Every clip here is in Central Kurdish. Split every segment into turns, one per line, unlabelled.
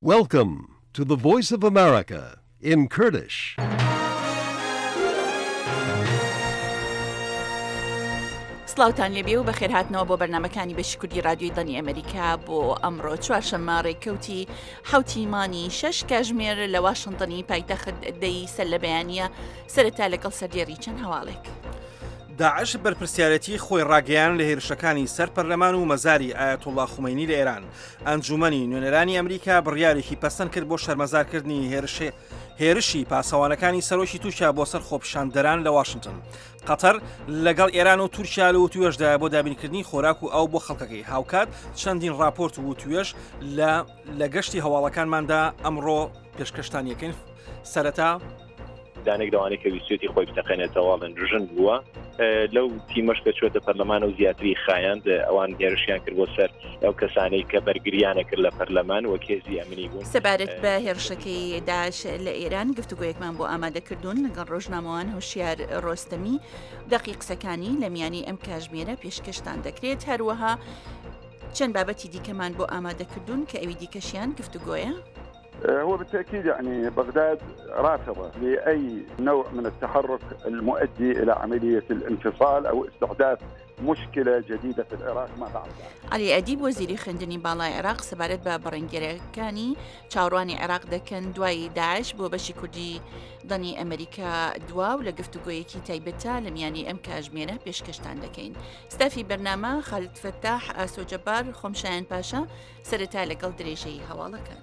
Welcome to the Voice of America in Kurdish.
سڵاوتان لێبێ و بەخێر هاتنەوە بۆ بەرنامەکانی بەشی کوردی رادیۆی دڵی ئەمریکا بۆ ئەمڕۆ چوارشەممە ڕێککەوتی حوتی مانی 6 کاتژمێر لە واشنتنی پایتەخت دەی سەر لە بەیانیە سەرەتا لەگەڵ سەردێڕی چەند هەواڵێک.
داعش بەرپرسیارەتی خۆی ڕاگەیان لە هێرشەکانی سەر پەرلەمان و مەزاری ئایەتوڵڵا خومینی لە ئێران. ئەنجومەنی نوێنەرانی ئەمریکا بڕیارێکی پەسەند کرد بۆ شەرمەزارکردنی هێرشی پاسەوانەکانی سەرۆکی تووشیا بۆ سەر خۆپیشاندەران لە واشنتن. قەتەر لەگەڵ ئێران و تورکیا لە وتوێژدا بۆ دابینکردنی خۆراک و ئەو بۆ خەڵکەکەی هاوکات چەندین راپۆرت و توێژ لە گەشتی هەواڵەکانماندا ئەمڕۆ پێشکەشتان یەکەین. سەرەتا
دانێک دەوانێت کە ویستێتی خۆی بتەقێنێتەوە ڕژن بووە لەو تیمەش کە چۆتە پەرلەمان و زیاتری خایاند ئەوان هێرشیان کرد بۆ سەر ئەو کەسانەی کە بەرگریانە کرد لە پەرلەمان و کێزی ئەمنی بوون.
سەبارەت بە هێرشەکەی داعش لە ئێران گفتوگۆیەکمان بۆ ئامادەکردوون لەگەڵ ڕۆژنامەوان هۆشیار ڕۆستەمی دەقی قسەکانی لە میانی ئەم کاتژمێرە پێشکەشتان دەکرێت. هەروەها چەند بابەتی دیکەمان بۆ ئامادەکردوون کە ئەوی دیکەشیان گفتوگۆیە.
هو بالتأكيد يعني بغداد رافضة لأي نوع من التحرك المؤدي إلى عملية الانفصال أو استحداث مشكلة جديدة في العراق ما بعد.
علی ئەدیب وەزیری خوێندنی باڵای عێراق سەبارەت بە بەڕێنگەرەکانی چاوەڕوانی عێراق دەکەن دوای داعش بۆ بەشی کوردی دڵی ئەمریکا دوا و لە گفتوگۆیەکی تایبەتە لە میانی ئەم کاتژمێرە پێشکەشتان دەکەین. ستافی بەرنامە خالد فەتاح ئاسۆجەبار خۆمشایان پاشا سەرەتا لەگەڵ درێژەی هەواڵەکان.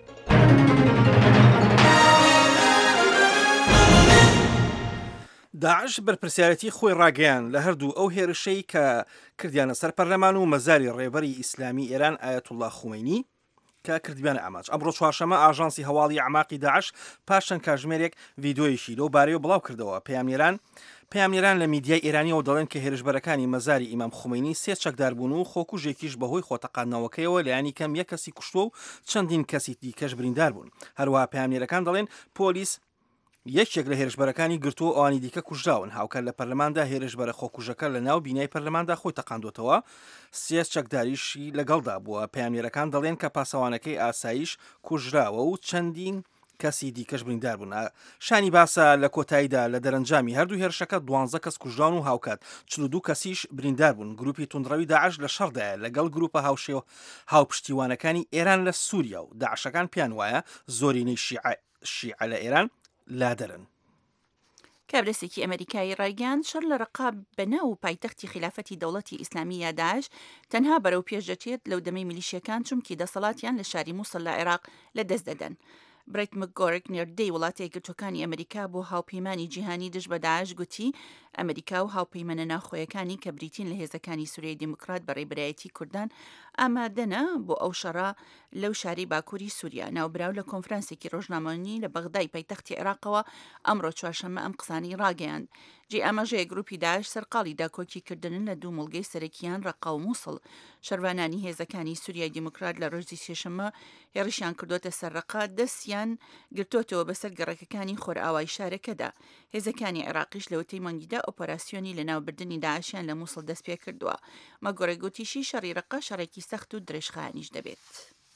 داعش بەرپرسیارەتی خۆی ڕاگەیان لە هەردوو ئەو هێرشەی کە کردیانە سەر پەرلەمان و مەزاری ڕێبەری ئیسلامی ئێران ئایەتوڵڵا خومینی کە کردیانە ئاماج. ئەمڕۆ چوارشەمە ئاژانسی هەواڵی عماقی داعش پاشان کاتژمێرێک ڤیدۆیەکی لەو بارەیەوە بڵاو کردەوە. پەیامنێران لە میدیای ئێرانیەوە دەڵێن کە هێرشبەرەکانی مەزاری ئیمام خومینی سێ چەکدار بوون و خۆکوژێکیش بەهۆی خۆتەقاندنەوەکەیەوە لەیانی کەم یەک کەسی کوشتووە و چەندین کەسی دیکەش بریندار بوون. هەروەها پەیامنێرەکان دەڵێن پۆلیس یەکێک لە هێرشبەرەکانی گرتووە ئەوانی دیکە کوژراون. هاوکار لە پەرلەماندا هێرشبەرە خۆکوژەکە لە ناو بینای پەرلەماندا خۆی تەقاندوتەوە. سێ چەکداریشی لەگەڵدا بووە. پەیامنێرەکان دەڵێن کە پاسەوانەکەی ئاسایش کوژراوە و چەندین کەسی دیکەش بریندار بوون. شانی باسە لە کۆتاییدا لە دەرەنجامی هەردوو هێرشەکە 12 کەس کوژران و هاوکات 42 کەسیش بریندار بوون. گروپی توندڕەوی داعش لە شەڕدایە لەگەڵ گروپە هاوپشتیوانەکانی ئێران لە سووریا و داعشەکان پیان وایە زۆرینەی شیعە لە ئێران لادەرن.
کابرسێکی ئەمریکایی ڕایگەاند شەڕ لە ڕقاب بەناو پایتەختی خلافەتی دەوڵەتی ئیسلامی یا داعش تەنها بەرەو پێش دەچێت لەو دەمەی میلیشیەکان چونکی دەسەڵاتیان لە شاری مووسڵ لە عێراق لە دەست دەدەن. برایت مکگۆرک نێردەی وڵاتی یەکگرتوەکانی ئەمریکا بۆ هاوپەیمانی جیهانی دژ بە داعش گوتی ئەمریکا و هاوپەیمانە ناوخۆیەکانی کە بریتین لە هێزەکانی سووریای دیموکرات بە ڕێبەرایەتی کوردان ئامادەنە بۆ ئەو شەڕە لەو شاری باکووری سووریا. ناوبراو لە کۆنفرانسێکی ڕۆژنامەوانی لە بەغدای پایتەختی عێراقەوە ئەمڕۆ چوارشەممە ئەم قسانی ڕاگەیاند. جێ ئاماژەیە گروپی داعش سەرقاڵی داکۆکیکردن لە دوو مڵگەی سەرەکیان ڕەقا و مووسڵ. شەروانانی هێزەکانی سووریای دیموکرات لە ڕۆژی سێشەممە هێڕیشیان کردوتە سەرڕەقا دەستیان گرتوتەوە بەسەر گەڕەکەکانی خۆرئاوای شارەکەدا. هێزەکانی عێراقیش لەوتەی مانگیدا ئۆپەراسیۆنی لە ناوبردننی داعشیان لە مووسڵ دەست پێ کردووە. مەگۆڕێک گوتیشی شەڕی ڕەقا شەڕێکی سەخت و درێژخایەنیش دەبێت.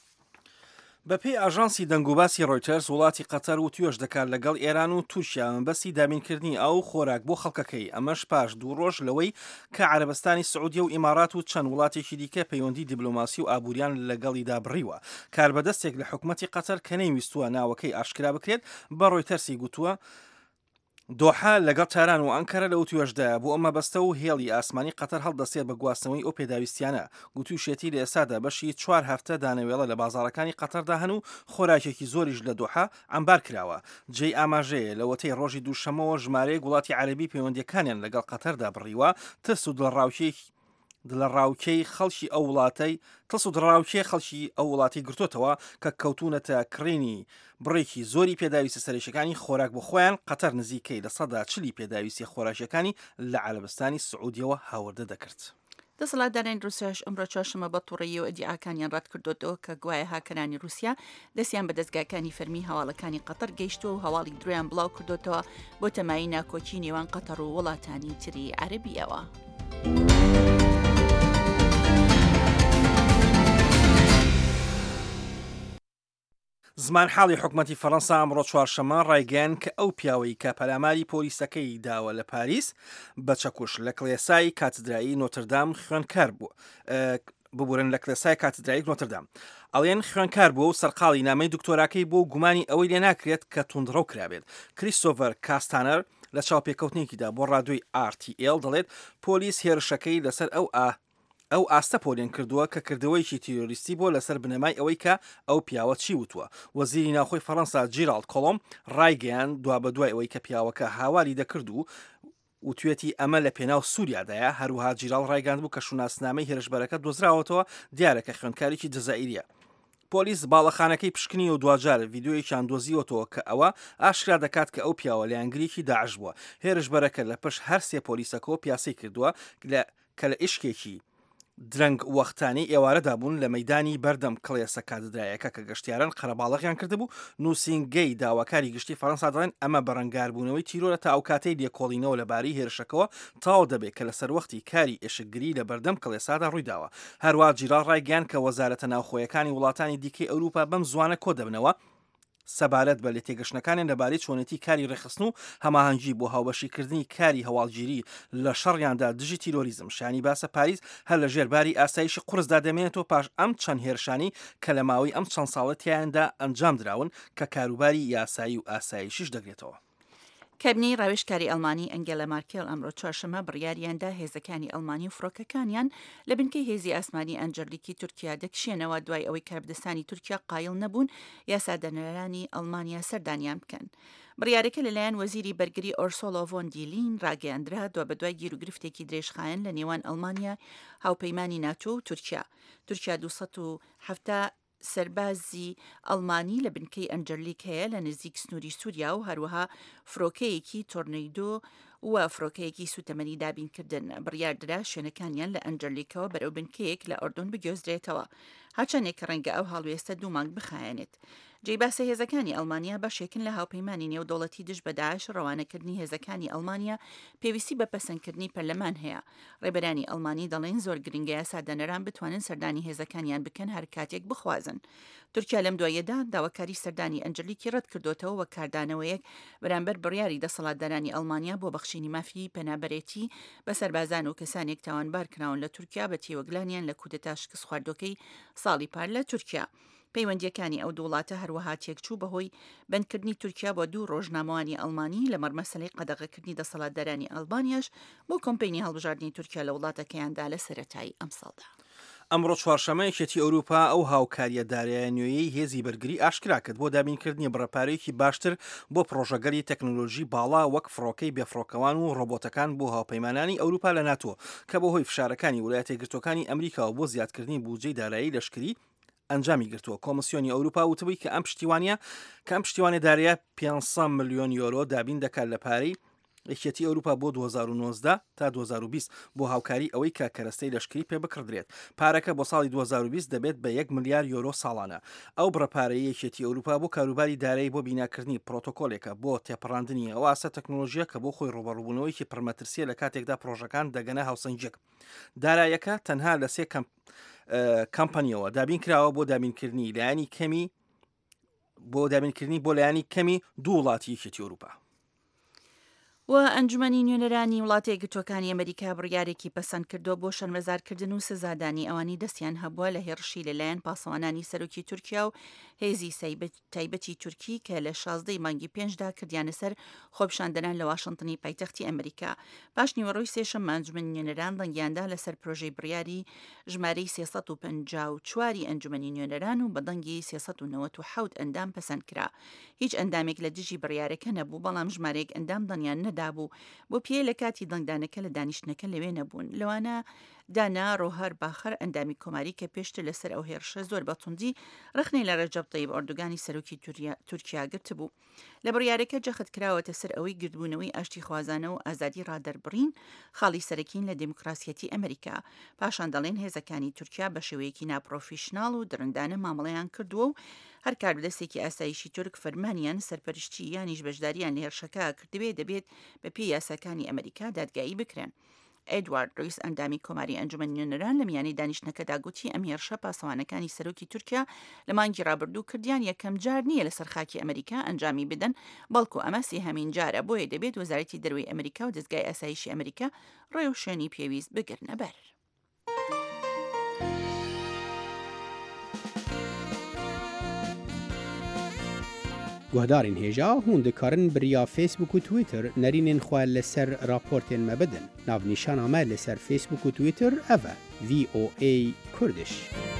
بەپێی ئاژانسی دەنگوباسی ڕۆیتەرز وڵاتی قەتەر و توێژ دەکات لەگەڵ ئێران و تورکیا مەبەستی دامینکردنی ئەو خۆراک بۆ خەڵکەکەی. ئەمەش پاش 2 ڕۆژ لەوەی کە عەرەبستانی سعودیە و ئیمارات و چەند وڵاتێکی دیکە پەیوەندی دیبلۆماسی و ئابووریان لەگەڵیدا بڕیوە. کاربەدەستێک لە حکومەتی قەتەر کە نەیویستووە ناوەکەی ئاشکرا بکرێت بە ڕۆیتەرسی گوتووە دۆحا لەگەڵ تاران و ئەنکەرە لەو توێژدایە بۆ ئەمە بەستە و هێڵی ئاسمانی قەتەر هەڵدەسێت بە گواستنەوەی ئەو پێداویستیانە. گوتوشێتی لە ئێسادا بەشی 4 هەفتە دانەوێڵە لە بازاڕەکانی قەتەردا هەن و خۆراکێکی زۆریش لە دۆحا ئەمبار کراوە. جێی ئاماژەیە لەوەتەی ڕۆژی دووشەمەوە ژمارەیە وڵاتی عەرەبی پەیوەندیەکانیان لەگەڵ قەتەردا بڕیوە. ترس و دڵڕاوکەی خەڵکی ئەو وڵاتەی دڵڕاوکێ خەڵکی ئەو وڵاتی گرتوتەوە کە کەوتونەتە کڕینی بڕێکی زۆری پێداویستە سەرێکیەکانی خۆراک بۆ خۆیان. قەتەر نزیکەی لە 40 پێداویستی خۆراکیەکانی لە عەرەبستانی سعودیەوە هاوردە دەکرد.
دەسەڵاتدارانی رووسیاش ئەمڕۆ چوارشەممە بە تووڕەیی و ئەدعاکانیان ڕەت کردوتەوە کە گوایە هاکەرانی رووسیا دەستیان بە دەستگاکانی فەرمی هەواڵەکانی قەتەر گەیشتووە و هەواڵی درۆیان بڵاو کردوتەوە بۆ تەمایی ناکۆکی نێوان قەتەر و وڵاتانی تری عەرەبیەوە.
زمان حاڵی حکوومەتی فەڕەنسا ئەمڕۆ چوارشەمە ڕایگەیان کە ئەو پیاوەی کە پەلاماری پۆلیسەکەی داوە لە پاریس بە چەکوش لە کڵێسای کاتدرایی نۆتردام خوێندکار بوو ببورن لە کلێسای کاتدرایی نۆتردام ئەڵێن خوێندکار بووە و سەرقاڵی نامەی دکتۆراکەی بۆ گومانی ئەوەی لێ ناکرێت کە توندڕە کرابێت. کریستۆفەر کاستانەر لە چاوپێکەوتنێکیدا بۆ ڕادوی RTL دەڵێت پۆلیس هێرشەکەی لەسەر ئەو ئاستە پۆلێن کردووە کە کردەوەیکی تیرۆریستی بۆ لەسەر بنەمای ئەوەی کە ئەو پیاوە چی وتووە. وەزیری ناوخۆی فەڕەنسا جیرالد کۆڵۆم ڕایگەیان دوا بە دوای ئەوەی کە پیاوەکە هاواری دەکرد و وتوێتی ئەمە لە پێناو سووریادایە. هەروها جیرال ڕایگەاند بوو کە شوناسنامەی هێرشبەرەکە دۆزراوەتەوە دیارە کە خوێندکارێکی جەزائیریە. پۆلیس باڵەخانەکەی پشکنی و دوجار ڤیددیۆیەکیان دۆزیوەتەوە کە ئەوە ئاشکرا دەکات کە ئەو پیاوە لایەنگریکی داعش بووە. هێرشبەرەکە لە پشت هەر سێ پۆلیسەکەەوە پیاسی کردووە کە لە ئیشکێکی درەنگ وەختانی ئێوارەدا بوون لە مەدانی بەردەم کڵێسە کاتدرایەکە کە گەشتیاران قەرەباڵغیان کردبوو. نووسینگەی داواکاری گشتی فەڕەنسا دەڵێن ئەمە بەڕەنگاربوونەوەی تیرۆرە تا ئەو کاتەی لێکۆڵینەوە لەبارەی هێرشەکەەوە تاو دەبێت کە لەسەر وەختی کاری ئێشکگری لە بەردەم کڵێسادا ڕوویداوە. هەروە جیرال ڕایگەیان کە وەزارەتە ناوخۆیەکانی وڵاتانی دیکەی ئەوروپا بەم زوانە کۆ دەبنەوە سەبارەت بە لێ تێگەشتەکانیان لەبارەی چۆنێتی کاری ڕێخستن و هەماهەنگی بۆ هاوبەشیکردنی کاری هەواڵگیری لە شەڕیاندا دژی تیرۆریزم. شانی باسە پاریس هەر لە ژێرباری ئاسایشی قورسدا دەمێنێتەوە پاش ئەم چەند هێرشانی کە لە ماوەی ئەم چەند ساڵەتیاندا ئەنجام درراون کە کاروباری یاسایی و ئاسایشیش دەگرێتەوە.
کابینەی ڕاوێژکاری ئەڵمانی ئەنگێلا مارکێل ئەمڕۆ چوارشەمە بڕیاریاندا هێزەکانی ئەڵمانی و فڕۆکەکانیان لە بنکەی هێزی ئاسمانی ئەنجەرلیکی تورکیا دەکشێنەوە دوای ئەوەی کاربدەستانی تورکیا قایڵ نەبوون یاسادەنەرانی ئەڵمانیا سەردانیان بکەن. بڕیارەکە لەلایەن وەزیری بەرگری ئۆرسۆلۆ ڤۆن دیلین ڕاگەیاندرا دوا بەدوای گیرروگرفتێکی درێژخایەن لە نێوان ئەڵمانیا هاوپەیمانی ناتۆ و تورکیا 270 سەربازی ئەڵمانی لە بنکەی ئەنجەرلیک هەیە لە نزیک سنووری سووریا و هەروەها فڕۆکەیەکی تۆرنەیدۆ و فڕۆکەیەکی سوتەمەنی دابینکردن. بڕیاردرا شوێنەکانیان لە ئەنجەرلیکەوە بەرەو بنکەیەک لە ئۆردون بگۆزرێتەوە هاچەندێک کە ڕەنگە ئەو هەڵوێستە 2 مانگ بخایەنێت. جێباسە هێزەکانی ئەڵمانیا بەشێکن لە هاوپەیمانی نێودەوڵەتی دژ بە داعش ڕەوانەکردنی هێزەکانی ئەڵمانیا پێویستی بە پەسەندکردنی پەرلەمان هەیە. ڕێبەرانی ئەڵمانی دەڵێن زۆر گرنگە یاسادەنەران بتوانن سەردانی هێزەکانیان بکەن هەر کاتێک بخوازن. تورکیا لەم دوایەدا داواکاری سەردانی ئەنجەرلیکی ڕەت کردوتەوە وە کاردانەوەیەک بەرامبەر بڕیاری دەسەڵاتدارانی ئەڵمانیا بۆ بەخشینی مافی پەنابەرێتی بە سەربازان و کەسانێک تاوانبار کراون لە تورکیا بە تێوەگلانیان لە کودەتا شکست خواردۆکەی ساڵی پار لە تورکیا. پەیوەندیەکانی ئەو دەوڵاتە هەروەها تێکچوو بەهۆی بەندکردنی تورکیا بۆ 2 ڕۆژنامەوانی ئەڵمانی لەمەڕ مەسەلەی قەدەغەکردنی دەسەڵاتدارانی ئەڵبانیاش بۆ کۆمپەینی هەڵبژاردننی تورکیا لە وڵاتەکەیاندا لە سەرەتایی ئەم ساڵدا.
ئەمڕۆ چوارشەمەیەکێتی ئەوروپا ئەو هاوکاریە دارایە نوێیەی هێزی بەرگری ئاشکرا کرد بۆ دابینکردنی بڕەپارەیەکی باشتر بۆ پرۆژەگەری تەکنۆلۆژی باڵا وەک فڕۆکەی بێفڕۆکەوان و ڕۆبۆتەکان بۆ هاوپەیمانانی ئەوروپا لە ناتۆ کە بەهۆی فشارەکانی ویلایەتە یەکگرتووەکانی ئەمریکا و بۆ زیادکردنی بودجەی دارایی لەشکری ئەنجامی گرتووە. کۆمسیۆنی ئەوروپا وتبووی کە ئەم پشتیوانە دارایە 500 ملیۆن یۆرۆ دابین دەکات لە پارەی یەکێتی ئەوروپا بۆ 2019 تا 2020 بۆ هاوکاری ئەوەی کە کەرەستەی لەشکری پێ بکردرێت. پارەکە بۆ ساڵی 2020 دەبێت بە 1 ملیار یۆرۆ ساڵانە. ئەو بڕەپارەی یەکێتی ئەوروپا بۆ کاروباری دارایی بۆ بیناکردنی پرۆتۆکۆلێکە بۆ تێپەڕاندنی ئەو ئاسە تەکنۆلۆژیە کە بۆ خۆی ڕۆبەڕووبوونەوەیکی پڕمەترسیە لە کاتێکدا پرۆژەکان دەگەنە هاوسەنجێک. دارایەکە تەنها لە 3 کەمپەنیەوە دابین کراوە بۆ دابینکردنی بۆ لایانی کەمی 2 وڵاتی یەکێتی ئەوروپا.
و ئەنجومەنی نوێنەرانی وڵاتی یەکگرتووەکانی ئەمریکا بڕیارێکی پەسەند کردو بۆ شەرمەزارکردن و سزادانی ئەوانی دەستیان هەبووە لە هێرشی لەلایەن پاسەوانانی سەرۆکی تورکیا و هێزی تایبەتی تورکی کە لە 16 مانگی 5دا کردیانە سەر خۆپیشاندنان لە واشنگتنی پایتەختی ئەمریکا. پاش نیوەڕۆی سێشەم ئەنجومەنی نوێنەران دەنگیاندا لەسەر پرۆژەی بڕیاری ژمارەی 354 ئەنجومەنی نوێنەران و بەدەنگی 397 ئەندام پەسەند کرا. هیچ ئەندامێک لە دژی بڕیارەکە نەبوو، بەڵام ژمارەیەک ئەندام دڵنیان نەدابوو بۆ پێ لە کاتی دەنگدانەکە لە دانیشتنەکە لەوێ نەبوون. لەوانە دانا ڕۆهەر باخەر ئەندامی کۆماری کە پێشتر لەسەر ئەو هێرشە زۆر بەتوندی ڕخنەی لە ڕەجەب طەیب ئەردوگانی سەرۆکی تورکیا گرت بوو. لە بڕیارەکە جەخت کراوەتە سەر ئەوەی گردبوونەوەی ئاشتی خوازانە و ئازادی ڕادەربڕین خاڵی سەرەکین لە دموکراسیەتی ئەمریکا. پاشان دەڵێن هێزەکانی تورکیا بە شێوەیەکی ناپرۆفیشناڵ و درندانە مامەڵەیان کردووە و هەر کاربدەستێکی ئاسایشی تورک فەرمانیان سەرپەرشتی یانیش بەشداریان لە هێرشەکە کردبێ دەبێت بە پێی یاساکانی ئەمریکا دادگایی بکرێن. ئێدوارد ڕویس ئەندامی کۆماری ئەنجومەن نوێنەران لە میانی دانیشتنەکەدا گوتی ئەم هێرشە پاسەوانەکانی سەرۆکی تورکیا لە مانگی ڕابردوو کردیان یەکەم جار نییە لەسەر خاکی ئەمریکا ئەنجامی بدەن بەڵکو ئەمە سێهەمین جارە بۆیە دەبێت وەزارەتی دەروی ئەمریکا و دەستگای ئاسایشی ئەمریکا ڕێ و شوێنی پێویست بگرنە بەر.
گوهدارین هێژا هون دikarin biriya Facebook û Twitter nerînên xwe li ser raportên me bidin. Navnîşana me li ser Facebook û Twitter ev e VOA Kurdish.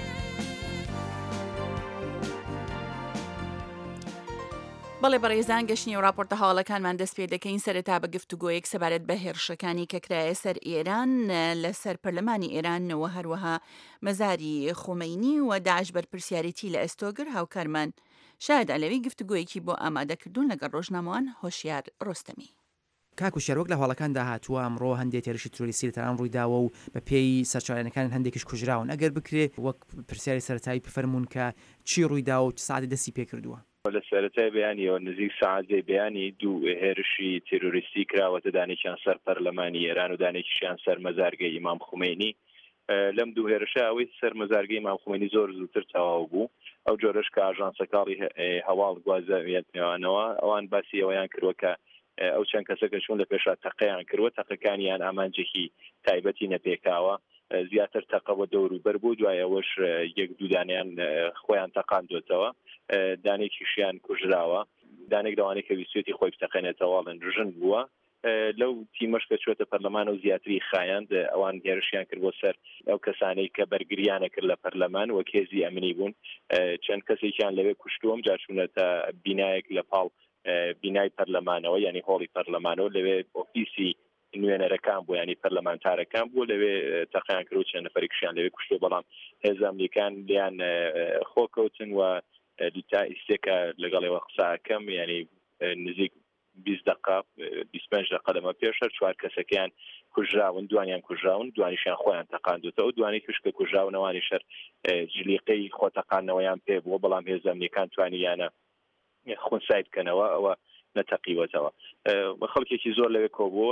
بەڵێ بەڕێزان گەشتنی و راپۆرتە هەواڵەکانمان دەست پێ دەکەین سەرەتا بە گفتوگۆیەک سەبارەت بە هێرشەکانی کە کرایە سەر ئێران لەسەر پەرلەمانی ئێرانەوە هەروەها مەزاری خومەینی و داعش بەرپرسیارەتی لە ئەستۆگر هاوکارمان شاید ئەلەوی گفتوگۆیەکی بۆ ئامادەکردوون لەگەڵ ڕۆژنامەوان هۆشیار ڕۆستەمی.
کاکو شێروەک لە هەواڵەکاندا هاتووە ئەمڕۆ هەندێک تێرشی تروریستی لە تەران ڕوویداوە و بە پێی سەرچاوەکان هەندێکیش کوژراون ئەگەر بکرێ وەک پرسیاری سەرەتایی بفەرمونون کە چی ڕوویدا و سعادی دەستی پێکردووە.
لە سەرەتای بەیانیەوە نزیک سعادەی بەیانی دوو هێرشی تروریستی کراوەتە دانێکیان سەر پەرلەمانی ئێران و دانێکیشیان سەر مەزارگەی ئیمام خومەینی. لەم دوو هێرشە ئەوەی سەر مەزارگەی ئیمام خومەینی زۆر زووتر تەواو بوو. ئەو جۆرەش کە ئاژانسەکاڵی هەواڵ گوازەوێتنەوەنەوە ئەوان باسی ئەوەیان کردووە کە ئەو چەند کەسەکە چوون لە پێشا تەقەیان کردووە تەقەکانیان ئامانجێکی تایبەتی نەپێکاوە زیاتر تەقەوە دەوروبەر بوو دوایەوەش یەک دوو دانیان خۆیان تەقاندوێتەوە دانێکیشیان کوژراوە دانێک دەوانێت کە ویستێتی خۆی بتەقێنێتەوە ژن بووە لەو تیمەش کە چوێتە پەرلەمان و زیاتری خایاند ئەوان هێرشیان کرد بۆ سەر ئەو کەسانەی کە بەرگریانە کرد لە پەرلەمان وە کێزی ئەمنی بوون چەند کەسێکیان لەوێ کوشتووەم جاچوونەتە بینایەک لە پاڵ بینای پەرلەمانەوە ینی هۆڵی پەرلەمانەوە لەوێ ئۆفیسی نوێنەرەکان بوو ینی پەرلەمانتارەکان بوو لەوێ تەقیان کرد و چەند نەفەرێکیان لەوێ کوشتووە بەڵام هێز ئەمریکان لیان خۆکەوتن و تا ئیسێکە لەگەڵەوە قساکەم ینی نزیک 20 دقیقه 25 دقیقه لەمە پێشە چوار کەسەکەیان کوژراون دوانیان کوژراون دوانیشیان خۆیان تەقاندوتەوە دوانی کشکە کوژراونەوانی شەر جلیقەی خۆتەقانەوەیان پێ بووە بەڵام هێز ئەمریکان توانیانە خونسای بکەنەوە ئەوە نەتەقیوەتەوە خەڵکێکی زۆر لەوێ کۆبووە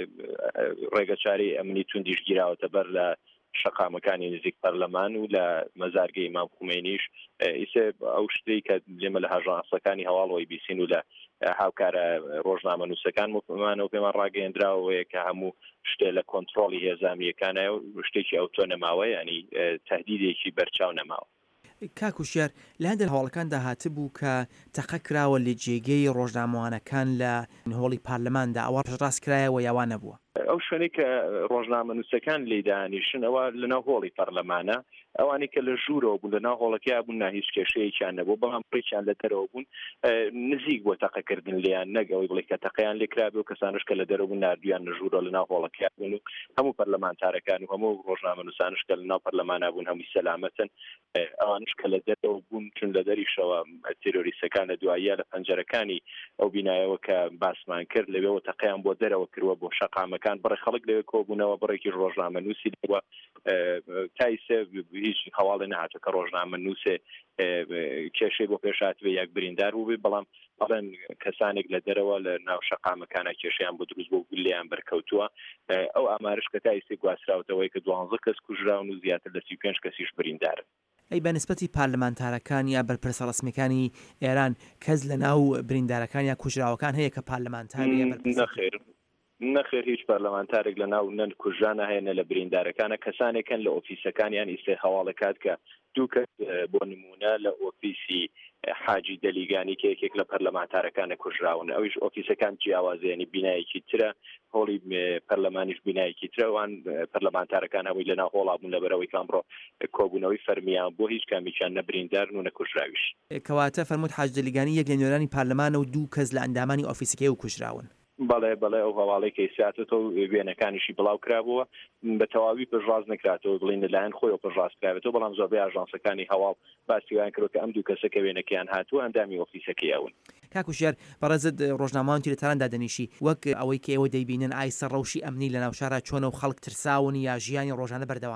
ڕێگەچاری ئەمنی توندیش گیراوەتە بەر لە شەقامەکانی نزیک پەرلەمان و لە مەزارگەی ئیمام خومەینیش ئیسێ ئەو شتەی کە لێمە لە هاژانسەکانی هەواڵەوەی بیسین و لە هاوکارە ڕۆژنامە نووسەکانمانەوە پێمان ڕاگەیەندراوەیە کە هەموو شتێ لە کۆنتترۆلی هێزانیەکانە و شتێکی ئەوتۆ نەماوە ینی تەهدیدێکی بەرچاو نەماوە.
کاکوشیار لە هەندێک هەواڵەکاندا هاتبوو کە تەقە کراوە لە جێگەی ڕۆژنامەوانەکان لە هۆڵی پارلەماندا ئەوە ڕاست کرایەوە یاوان نەبووە.
ئەو شوێنەی کە ڕۆژنامە نووسەکان لێدانیشن ئەوە لەناو هۆڵی پەرلەمانە ئەوانی کە لە ژوورەوە بوون لەناو هۆڵەکەی بوون هیچ کێشەیەکیان نەبوو بەڵام پڕێکیان لە دەرەوە بوون نزیک بۆ تەقەکردن لیان نەگەوەی بڵێ کە تەقەیان لێکرابێ و کەسانش کە لە دەرەوە بوون نردویان لە ژوورەوە لەناو هۆڵەکەی بوون و هەموو پەرلەمانتارەکان و هەموو ڕۆژنامە نووسانش کە لەناو پەرلەمانە بوون هەمووی سەلامەتن ئەوانش کە لە دەرەوە بوون چون لە دەریشەوە تیرۆریستەکان لە دواییە لە پەنجەرەکانی ئەو بینایەوە کە باسمان کرد لەوێەوە تەقەیان بۆ دەرەوە کردووە بۆ شەقامەکان بڕێ خەڵک لەوێ کۆبوونەوە بڕێکی ڕۆژنامە نووسی بووە تایسێ هیچ هەواڵی نەهاتە کە ڕۆژنامە نووسێ کێشەی بۆ پێشاتوێ یەک بریندار بوو بەڵام بەڵێن کەسانێک لە دەرەوە لە ناو شەقامەکانە کێشەیان بۆ دروست بۆ گولیان بەرکەوتووە ئەو ئامارش کە تایسێ گواستراوەتەوەی کە 12 کەس کوژراون و زیاتر لە 35 کەسیش بریندارن.
ئەی بە نسبەتی پارلەمانتارەکان یا بەرپرسە ڕسمیەکانی ئێران کەس لە ناو بریندارەکان یا کوژراوەکان هەیە کە پارلەمانتاری
نەخێر هیچ پەرلەمانتارێک لە ناو نەن کوژرانە هەیەنە لە بریندارەکانە کەسانێکن لە ئۆفیسەکانیان ئیسێ هەواڵەکات کە دوو کەس بۆ نمونە لە ئۆفیسی حاجی دەلیگانی کە یەکێک لە پەرلەمانتارەکانە کوژراون ئەویش ئۆفیسەکان جیاوازیانی بینایەکی ترە هۆڵی پەرلەمانیش بینایەکی ترەوان پەرلەمانتارەکان هەمووی لەناو هۆڵا بوون لەبەرەوەی کامڕۆ کۆبوونەوەی فەرمیان بۆ هیچ کامیچیان نەبریندارن و نەکوژراویش.
کەواتە فەرمووت حاج دەلیگانی یەک لە نوێرانی پارلەمانە و دوو کەس لە ئەندامانی ئۆفیسەکەی و کوژراون.
بەڵێ ئەو هەواڵەی کە سیاتەوە وێنەکانیشی بڵاو کرابووە بە تەواوی پژڕاز نکراتەوە بڵین لەلایەن خۆی پژڕاز کراوێتەوە بەڵام زۆربەی ئاژانسەکانی هەواڵ باسییان کردو کە ئەم دوو کەسەکە وێنەکەیان هاتووە ئەندامی ئۆفیسەکەی ئەون.
کاکوشیار بەڕێزت ڕۆژنامەوانی لە تەراندا دەنیشی وەک ئەوەی کە ئێوە دەیبینن ئای سەرڕەوشی ئەمنی لە ناو شارە چۆنە و خەڵک ترساون یا ژیانی ڕۆژانە بەردەوامە.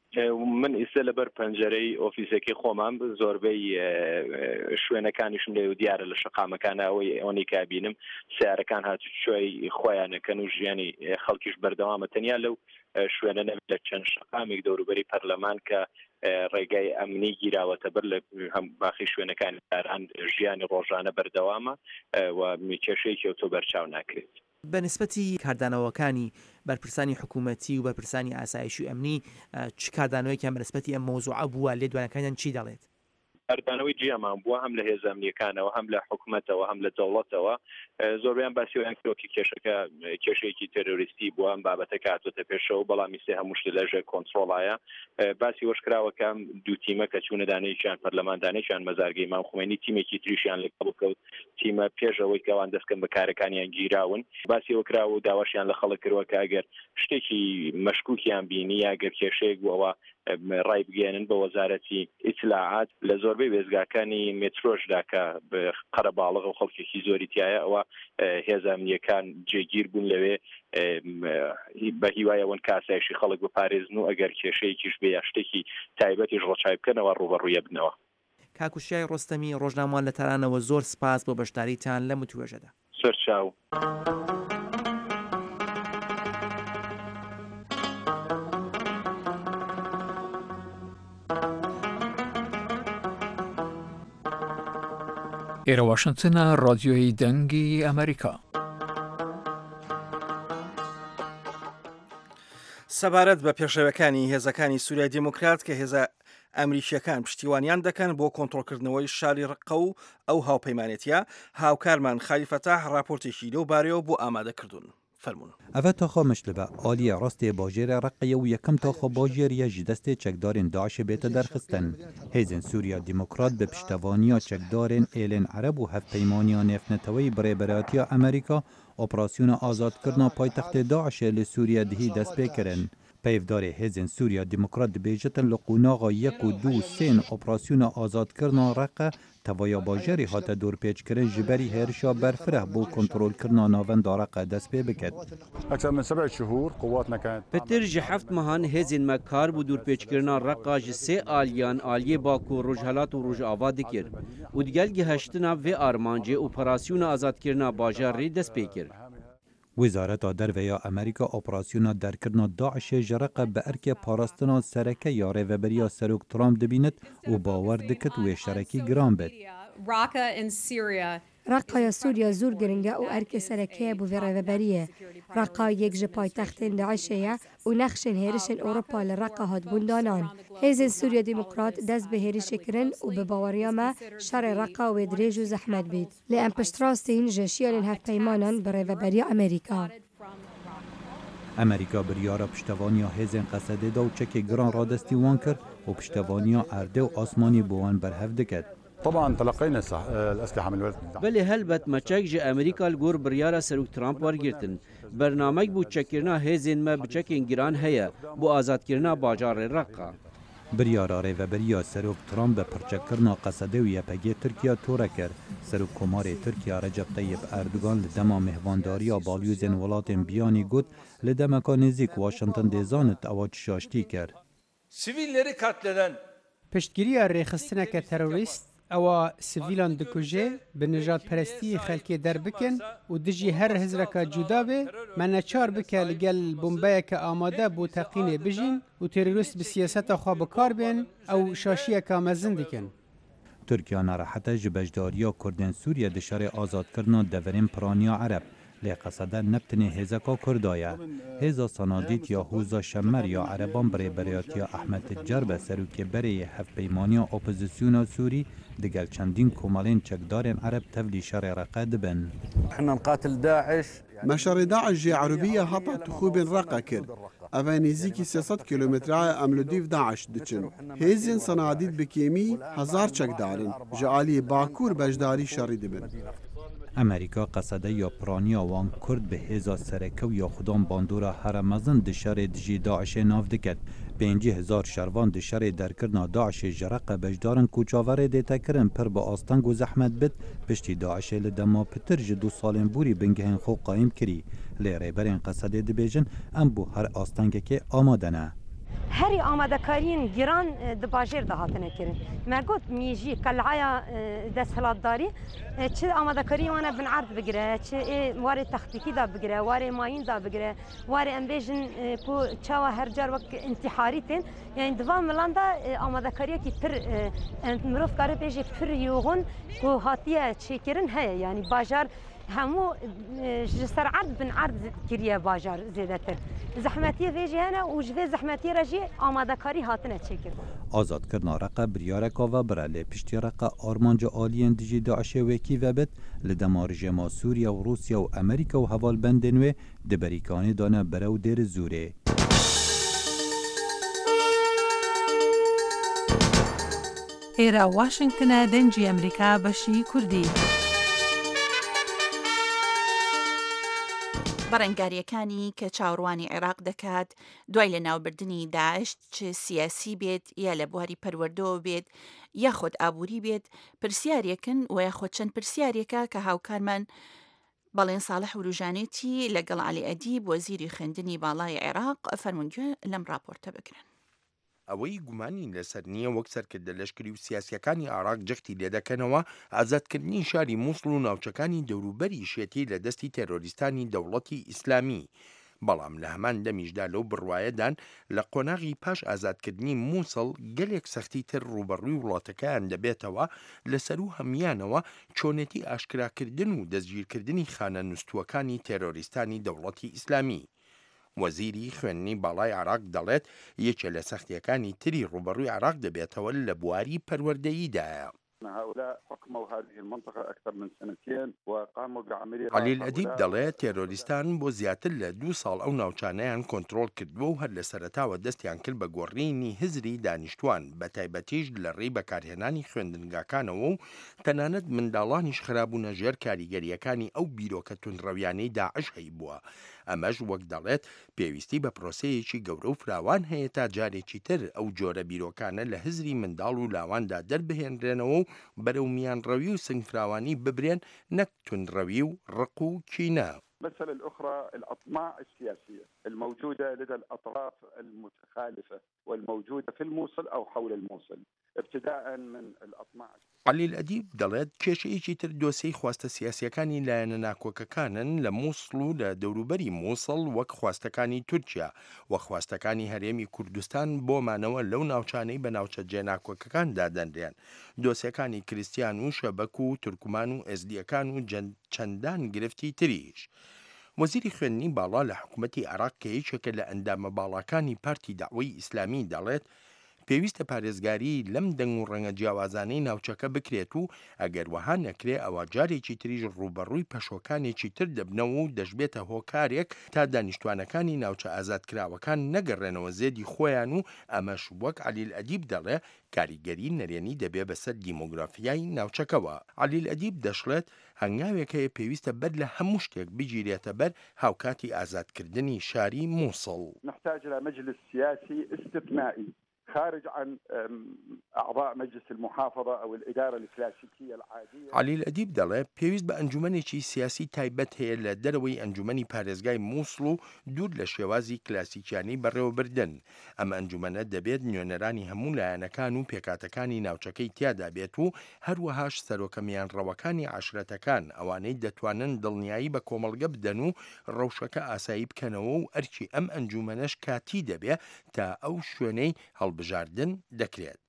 من ئێستا لەبەر پەنجەرەی ئۆفیسێکی خۆمان زۆربەی شوێنەکانیشم لێ و دیارە لە شەقامەکانەوەی ئەوەی کابینم سیارەکان هاتوچۆی خۆیانەکەن و ژیانی خەڵکیش بەردەوامە تەنیا لەو شوێنە نەبێت لە چەند شەقامێک دەوروبەری پەرلەمان کە ڕێگای ئەمنی گیراوەتە بەر لە هەم باخی شوێنەکانی داران ژیانی ڕۆژانە بەردەوامە و کێشەیەکی ئۆتۆ بەرچاو ناکرێت.
بە نسبەتی کاردانەوەکانی بەرپرسانی حکوومەتی و بەرپرسانی ئاسایشی و ئەمنی چ کاردانەوەیکیان بە نسبەتی ئەم مۆزوعە بووە لێ دوانەکانیان چی دەڵێت؟
کاردانەوەی جیامان بووە هەم لە هێزانیەکانەوە هەم لە حکوومەتەوە هەم لە دەوڵەتەوە زۆربیان باسییان کرۆکی کێشەیەکی تەرۆریستی بووە ئەم بابەتە کاتۆتە پێشەوە بەڵامی سێ هەمووش لەژێر کۆنترۆڵایە باسی وەشکراوەکە دوو تیمە کە چوونە دانەیەکیان پەرلەماندانێکیان مەزارگەی مام خومێنی تیمێکی تریشیان لەگەڵ کەوت تیمە پێشەوەی کەوان دەستکەن بە کارەکانیان گیراون باسی وەکراوە و داواشیان لە خەڵک کردووە کە ئەگەر شتێکی مەشکوکیان بینی یاگەر کێشەیەک بووەوە ڕای بگەێنن بە وەزارەتی ئیتلاعات لە زۆربەی وێزگاکانی مترۆشدا کە قەرە باڵغ و خەڵکێکی زۆری تایە ئەوە هێزانیەکان جێگیر بوون لەوێ بە هیوایەوەن کاسایشی خەڵک بپارێزن و ئەگەر کێشەیەکیش بێ یا شتێکی تایبەتیش ڕۆچای بکەنەوە ڕوبەڕوویە بنەوە.
کاکوشیای ڕۆستەمی ڕۆژنامەوان لە تەرانەوە زۆر سپاس بۆ بەشداریتان لە متوێژەدا.
سەرچاو.
ئێرە واشنگتنە ڕادیۆی دەنگی ئەمریکا.
سەبارەت بە پێشەوەکانی هێزەکانی سووریای دیموکرات کە هێزە ئەمریکیەکان پشتیوانیان دەکەن بۆ کۆنتڕۆلکردنەوەی شاری ڕقە و ئەو هاوپەیمانێتیە هاوکارمان خالیفەتاح راپۆرتێکی لەو بارەوە بۆ ئامادەکردوون. فەرمونون.
ئەvە تاخۆ مشلبە ئالیە ڕاستێ باژێرە ڕقەیە و یەکەم تاخۆ باژێریە ji destê çekdarên Daişê bête derxistin. Hêzên Sûriya Demokrat bi piştevaniya çekdarên êlên Ereb û hevpeymaniya nêfneteweyî birêberatiya Amerîka operasyona azadkirina paytextê Daişê li Sûriye dihî dest pê kirin. Peyvdarê Hêzên Sûriya Demokrat dibêjitin li qunaxa 1 û 2 sên operasyona azadkirina Reqe tevaya bajarê hate dorpêçkirin ji berî hêrişa berfireh bû kontrolkirina navenda Reqe dest pê biket.
Pitir ji heft mehan hêzên me kar bû dorpêçkirina Reqa ji sê aliyan Aliyê Baku Rojhilat û Rojava dikir û di gel gihiştina vê armancê operasyona azadkirina bajarê dest pê kir.
Wizareta Derveya Amerîka operasyona derkirina Daişê ji Reqe bi erkê parastina sereke ya rêveberiya Serok Trump dibînit û bawer dikit wê şerekî giran bêt.
Reqaya Sûriya zûr giring e û erkê serekeye bû vê rêveberiye. Reqa yek ji paytextên Daişê ye û nexşên hêrişên Ewropa li Reqa hatbûn danan. Hêzên Sûriya Demokrat dest bi hêrişê kirin û bi baweriya me şerê Reqa wê dirêj û zehmet bît. Lê em piştrastîn ji şiyalên hevpeymanan bi rêveberiya Amerîka.
Amerîka biryara piştevaniya hêzên Qesedê da û çekê giran radestî wan kir û piştevaniya erdê û asmanî bû wan berhev diket.
Belê helbet me çek ji Amerîka li gor biryara Serok Trump wergirtin. Bernamek bû çekirina hêzên me bi çekên giran heye bû azadkirina bajarê Reqa.
Biryara rêveberiya Serok Trump bi pirçekirina Qesedê û YPG Tirkiye tore kir. Serok Komarê Tirkiye Recep Tayyip Erdogan li dema mehvandariya balyozên welatên biyanî got li demeka nêzik Washington dê zanit ewa çişaştî kir.
Sivilleri katleden
Piştgiriya rêxistineke terorîst ewa sivîlan dikuje bi nijadperestiyê xelkê derbikin û dijî her hizreka cuda be me neçar bike li gel bombeyeke amade bû teqînê bijîn û terorîst bi siyaseta xwe bikar bên ew şaşiyeka mezin dikin.
Tirkiye nerehete ji bejdariya Kurdên Sûriye di şerê azadkirina deverên piraniya Ereb. Lê Qesede nebtinê hêzeka Kurda ye. Hêza Sanadît ya Hûza Şemmer ya Ereban birêberiyatiya Ehmed Ticcar be serokêberê hevpeymaniya opozisyona Sûrî di gel çendîn komalên çekdarên Ereb tevlî şerê Reqe dibin.
Me şerê Daeş jê Erobiya heta tixûbên Reqe kir. Ev ê nêzîkî 300 kilometraya em li dîv Daeş diçin. Hêzên Sanadît bi kêmî 1000 çekdarin. Ji aliyê Bakur beşdarî şerî dibin.
Amerîka Qesede ya piraniya wan Kurd bi hêza serekew ya xudan bandora heremezin di şerê dijî Daişê nav diket. 5000 şervan di şerê derkirina Daişê ji Reqe beşdarin kûçaverê dêtekirin pir bi asteng û zehmet bit piştî Daişê li dema pitir ji 2 salên bûrî bingehên xwe qayîm kirî. Lê rêberên Qesedê dibêjin em bû her astengekê amade ne.
هەری ئامادەکاریین گیران دباژێر داهاتنەکردن مەگوت میژی قەلعەیە دەسەڵاتداری چ ئامادەکاری وانە بنعرض بگرە چ وارێ تەختیکیدا بگرە وارێ مایندا بگرە وارێ ئەمبێژن کو چاوە هەرجار وەک انتحاری تێن یعنی دوا ملاندا ئامادەکاریەکی پر مرۆڤ کارە پێژێ پر یوغون کو هاتیە چێکردن هەیە یعنی باژار هەموو ji ser erd bin erd kiriye bajar zêdetir. Zehmetiye vê jî hene û ji vê zehmetiye re jî amadekarî hatine çêkirin.
Azadkirina reqa biryareka ve bira lê piştî reqa armanca aliyên dijî Daişê wekî vebit li dema rejima Sûriya û Rûsya û Amerîka û hevalbendên wê di berîkanê dane bere û dêrê Zûrê.
ئێرە واشنگتنە دەنجی ئەمریکا بەشی کوردی.
بەڕێنگاریەکانی کە چاوەڕوانی عێراق دەکات دوای لە ناوبردننی داعش چ سیاسی بێت یا لە بواری پەروەردەوە بێت یاخۆت ئابووری بێت پرسیارێکن و یاخۆت چەند پرسیارێکە کە هاوکارمان بەڵێن ساڵح وروژانێتی لەگەڵ عەلی ئەدیب وەزیری خوێندنی باڵای عێراق فەرمونگوێ لەم راپۆرتە بگرن.
ئەوەی گومانی لەسەر نییە وەک سەرکردە لەشکری و سیاسیەکانی عێراق جەختی لێ دەکەنەوە ئازادکردنی شاری مووسڵ و ناوچەکانی دەوروبەری شێتی لە دەستی تێرۆریستانی دەوڵەتی ئیسلامی بەڵام لە هەمان دەمیشدا لەو بڕوایەدان لە قۆناغی پاش ئازادکردنی مووسڵ گەلێک سەختی تر ڕوبەڕووی وڵاتەکەیان دەبێتەوە لەسەر و هەمیانەوە چۆنێتی ئاشکراکردن و دەستگیرکردنی خانە نووسووەکانی تێرۆریستانی دەوڵەتی ئیسلامی. وەزیری خوێندنی باڵای عێراق دەڵێت یەکێ لە سەختیەکانی تری ڕوبەڕووی عێراق دەبێتەوە لە بواری پەروەردەییدایە.
هؤلاء حكموا هذه المنطقة أكثر من سنتين وقاموا بعملية
علی الئەدیب دەڵێت تێرۆریستان بۆ زیاتر لە 2 ساڵ ئەو ناوچانەیان کۆنتڕۆڵ کردووە و هەر لە سەرەتاوە دەستیان کرد بە گۆڕینی هزری دانیشتوان بە تایبەتیش لە ڕێی بەکارهێنانی خوێندنگاکانەوە و تەنانەت منداڵانیش خرابوونە ژێر کاریگەریەکانی ئەو بیرۆکە تونڕەویانەی داعش هەی بووە. ئەمەش وەک دەڵێت پێویستی بە پرۆسەیەکی گەورە و فراوان هەیە تا جارێکی تر ئەو جۆرە بیرۆکانە لە هزری منداڵ و لاواندا دەربهێنرێنەوە و بەرەو میانڕەوی و سنگفراوانی ببرێن نەک تونڕەوی و ڕق و کینە.
المسألة الأخرى الأطماع السياسية الموجودة لدى الأطراف المتخالفة والموجودة في الموصل أو حول الموصل ابتداء من الأطماع.
علی الئەدیب دەڵێت کێشەیەکی تر دۆسەی خواستە سیاسیەکانی لایەنە ناکۆکەکانن لە مووسڵ و لە دەوروبەری مووسڵ وەک خواستەکانی تورکیا و خواستەکانی هەرێمی کوردستان بۆمانەوە لەو ناوچانەی بە ناوچە جێناکۆکەکان دادەنرێن دۆسیەکانی کریستیان و شەبەک و تورکمان و ئێزدیەکان و چەندان گرفتی تریش. وەزیری خوێندنی باڵا لە حکوومەتی عێراق کە یەکێکە لە ئەندامە باڵاکانی پارتی داوای ئیسلامی دەڵێت پێویستە پارێزگاری لەم دەنگ و ڕەنگە جیاوازانەی ناوچەکە بکرێت و ئەگەر وەها نەکرێ ئەوە جارێکی تریژ ڕوبەڕووی پەشۆکانێکی تر دەبنەوە و دەشبێتە هۆکارێک تا دانیشتوانەکانی ناوچە ئازادکراوەکان نەگەڕێنەوە زێدی خۆیان و ئەمەش وەک علی الئەدیب دەڵێ کاریگەری نەرێنی دەبێ بەسەر دیمۆگرافیای ناوچەکەوە. علی الئەدیب دەشڵێت هەنگاوێک هەیە پێویستە بەر لە هەموو شتێک بگیرێتە بەر هاوکاتی ئازادکردنی شاری مووسڵ.
نحتاج إلى مجلس سياسي استثنائي خارج عن أعضاء مجلس المحافظة أو الإدارة الكلاسيكية العادية.
علی الئەدیب دەڵێ پێویست بە ئەنجومەنێکی سیاسی تایبەت هەیە لە دەرەوەی ئەنجومەنی پارێزگای مووسڵ و دوور لە شێوازی کلاسیکیانی بەڕێوەبردن. ئەم ئەنجومەنە دەبێت نوێنەرانی هەموو لایەنەکان و پێکاتەکانی ناوچەکەی تیادا بێت و هەروەهاش سەرۆکە میانڕەوەکانی عاشرەتەکان ئەوانەی دەتوانن دڵنیایی بە کۆمەڵگە بدەن و ڕەوشەکە ئاسایی بکەنەوە و ئەرکی ئەم ئەنجومەنەش کاتی دەبێ تا ئەو شوێنەی هەڵبژاردن دەکرێت.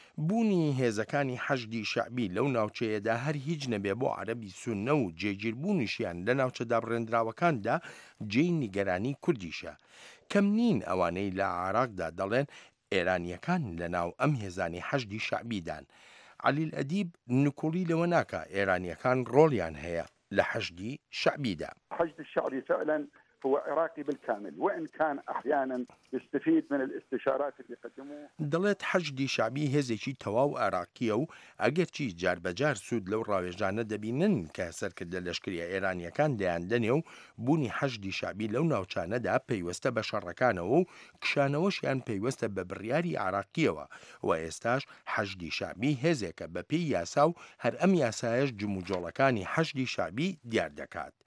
بوونی هێزەکانی حەشدی شەعبی لەو ناوچەیەدا هەر هیچ نەبێ بۆ عەرەبی سوننە و جێگیربوونیشیان لە ناوچەدا بڕێنراوەکاندا جێی نیگەرانی کوردیشە. کەم نین ئەوانەی لە عێراقدا دەڵێن ئێرانیەکان لە ناو ئەم هێزانی حەشدی شەعبیدان. علی الئەدیب نکوڵی لەوە ناکە ئێرانیەکان ڕۆڵیان هەیە لە حەشدی شەعبیدا.
حشد الشعبي فعلا هو عراقي بالكامل وإن كان أحيانا يستفيد من الاستشارات اللي قدموه.
دەڵێت حەشدی شعبی هێزێکی تەواو عێراقیە و ئەگەرچی جاربەجار سوود لەو ڕاوێژانە دەبینن کە سەرکردە لەشکریە ئێرانیەکان دەیاندنێ و بوونی حەشدی شعبی لەو ناوچانەدا پەیوەستە بە شەڕەکانەوە و کشانەوەشیان پەیوەستە بە بڕیاری عێراقیەوە و ئێستاش حەشدی شعبی هێزێکە بە پێی یاسا و هەر ئەم یاسایەش جموجۆڵەکانی حەشدی شعبی دیار دەکات.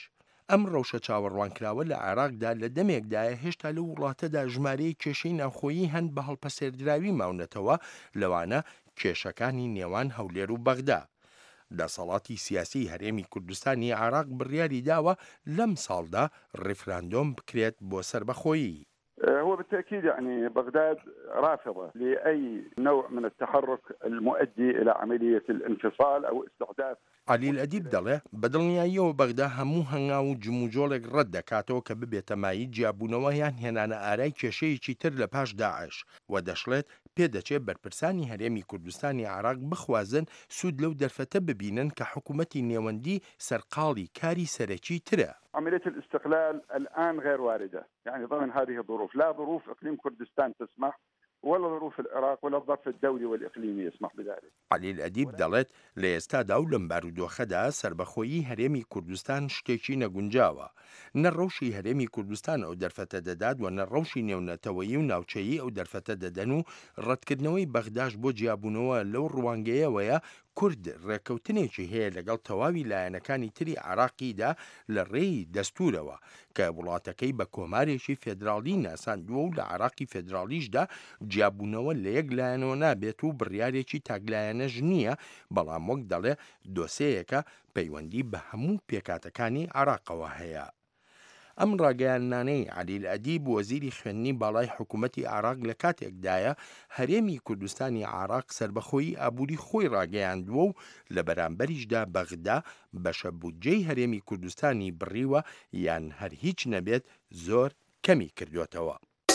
ئەم ڕەوشە چاوەڕوانکراوە لە عێراقدا لە دەمێکدایە هێشتا لە وڵاتەدا ژمارەی کێشەی ناوخۆیی هەند بە هەڵپەسێردراوی ماونەتەوە لەوانە کێشەکانی نێوان هەولێر و بەغدا. دەسەڵاتی سیاسی هەرێمی کوردستانی عێراق بڕیاری داوە لەم ساڵدا ڕێفراندۆم بکرێت بۆ سربەخۆیی.
هو بالتأكيد يعني بغداد رافضة لأي نوع من التحرك المؤدي إلى عملية الانفصال أو استحداث.
علی الئەدیب دەڵێ بەدڵنیاییەوە بەغدا هەموو هەنگا و جموجۆڵێک ڕەت دەکاتەوە کە ببێتە مایی جیابوونەوە یان هێنانە ئارای کێشەیەکی تر لە پاش داعش و دەشڵێت پێدەچێت بەرپرسانی هەرێمی کوردستانی عێراق بخوازن سوود لەو دەرفەتە ببینن کە حکوومەتی نێوەندی سەرقاڵی کاری سەرەکی ترە.
عملية الاستقلال الآن غير واردة يعني ضمن هذه الظروف لا ظروف إقليم كردستان تسمح ولا ظروف العراق ولا الظرف الدولي والإقليمي يسمح بذلك.
علی الئەدیب دەڵێت لە ئێستادا و لەم بارودۆخەدا سربەخۆیی هەرێمی کوردستان شتێکی نەگونجاوە. نەڕەوشی هەرێمی کوردستان ئەو دەرفەتە دەدات و نەڕەوشی نێونەتەوەیی و ناوچەیی ئەو دەرفەتە دەدەن و ڕەتکردنەوەی بەغداش بۆ جیابوونەوە لەو ڕوانگەیەوەیە کورد ڕێکەوتنێکی هەیە لەگەڵ تەواوی لایەنەکانی تری عێراقیدا لە ڕێی دەستورەوە کە وڵاتەکەی بە کۆمارێکی فێدراڵی ناساندووە و لە عێراقی فێدراڵیشدا جیابوونەوە لە یەک لایەنەوە نابێت و بڕیارێکی تاگلایەنەش نییە بەڵام وەک دەڵێ دۆسەیەکە پەیوەندی بە هەموو پێکاتەکانی عێراقەوە هەیە. ئەم ڕاگەیاندانەی علی الئەدیب وەزیری خوێندنی باڵای حکوومەتی عێراق لە کاتێکدایە هەرێمی کوردستانی عێراق سربەخۆیی ئابووری خۆی ڕاگەیاندووە و لە بەرامبەریشدا بەغدا بەشە بودجەی هەرێمی کوردستانی بڕیوە یان هەر هیچ نەبێت زۆر کەمی کردوێتەوە.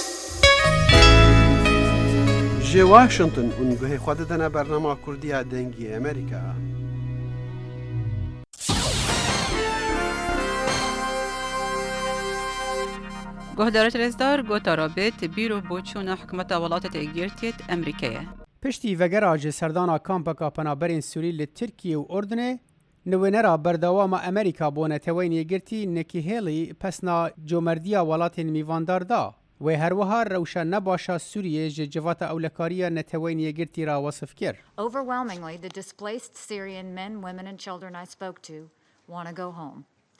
جێ واشنگتن ئونگوهەی خوا دەدەنە بەرنامە کوردیا دەنگی ئەمریکا.
گۆهدارە رێزدار گۆتا رابط بیرۆ بۆ چوونە حکومەتە وڵاتە تێگیرتێت ئەمریکایە.
پشتی vegeraje serdana kampeka penaberên Sûrî li Tirkiye û Ordinê nivênera berdewama Amerîka bo netewên yêgirtî Nikki Haley pesna comerdiya welatên mîvandar da. Wê herwiha rewşa nebaşa Sûriyê ji civata ewlekariya netewên yêgirtî ra wasif kir.
Overwhelmingly, the displaced Syrian men, women and children I spoke to want to go home.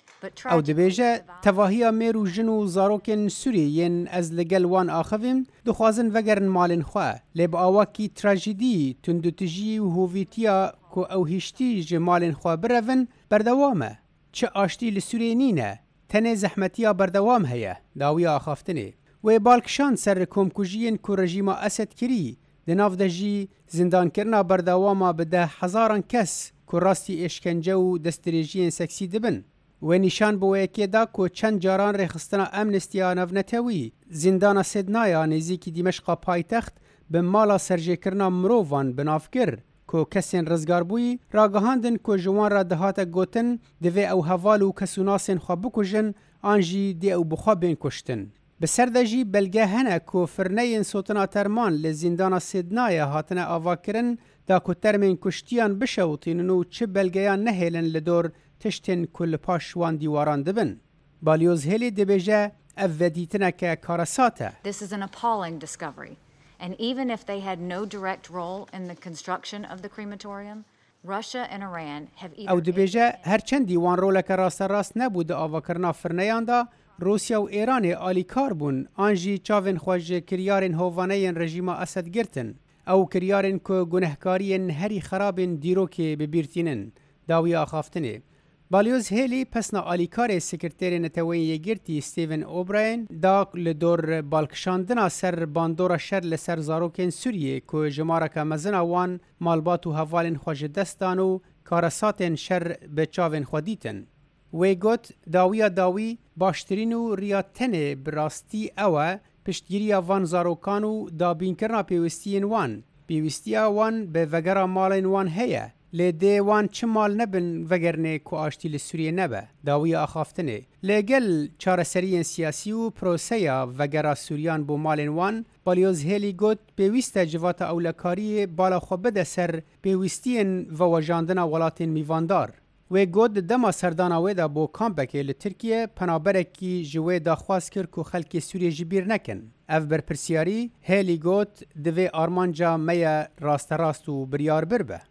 Ew dibêje tevahiya mêr û jin û zarokên Sûriyeyên ez li gel wan axivim dixwazin vegerin malên xwe. Lê bi awakî trajîdî, tundutijî û hovîtiya ku ew hîştî ji malên xwe birevin berdewam e. Çi aştî li Sûriyê nîne, tenê zehmetiya berdewam heye, dawiya axaftinê. Wê balkişan ser komkujiyên ku rejîma Esed kirî, di nav de jî zindankirina berdewama bi 10,000 kes ku rastî eşkence û destdirêjiyên seksî dibin. Wê nîşan bi wêyekê da ku çend caran rêxistina Amnestyya Navnetewî, zindana Sednaya nêzîkî Dîmeşqa paytext bi mala serjêkirina mirovan binavkir ku kesên rizgarbûyî ragihandin ku ji wan re dihate gotin divê ew heval û kesûnasên xwe bikujin an jî dê ew bi xwe bên kuştin. Bi ser de jî belge hene ku firneyên sotina terman li zindana Sednaya hatine avakirin da ku termên kuştiyan bişewtînin û çi belgeyan nehêlin li dor tiştên ku li paş wan dîwaran dibin. Balyoz Haley dibêje ev vedîtineke karasat e.
This is an appalling discovery. And even if they had no direct role in the construction of the crematorium, Russia and Iran have either...
Ew dibêje herçendî wan roleke rasterast nebû di avakirina firneyan da, Rusya û Îranê alîkar bûn an jî çavên xwe ji kiryarên hovaneyên rejîma Esed girtin. Ew kiryarên ku gunehkariyên herî xerabên dîrokê bibîrtînin, dawiya axaftinê. Balyoz Haley pesna alîkarê sekreterê netewên yêgirtî Stephen O'Brien da li dor balkişandina ser bandora şer li ser zarokên Sûriyê ku ji mareka mezina wan malbat û hevalên xwe ji dest dan û karasatên şer bi çavên xwe dîtin. Wê got dawiya dawî baştirîn û riya tenê bi rastî ew e piştgiriya van zarokan û dabînkirina pêwîstiyên wan. Pêwîstiya wan bi vegera malên wan heye. Lê dê wan çi mal nebin vegernê ku aştî li Sûriyê nebe, dawiya axaftinê. Lê gel çareseriyên siyasî û proseya vegera Sûriyan bo malên wan, Balyoz Haley got pêwîst e civata ewlekariyê bala xwe bide ser pêwîstiyên vewejandina welatên mîvandar. Wê got di dema serdana wê de bo kampekê li Tirkiye penaberekî ji wê daxwaz kir ku xelkê Sûriyê jî bîr nekin. Ev berpirsiyarî Haley got divê armanca me ye rasterast û biryarbir be.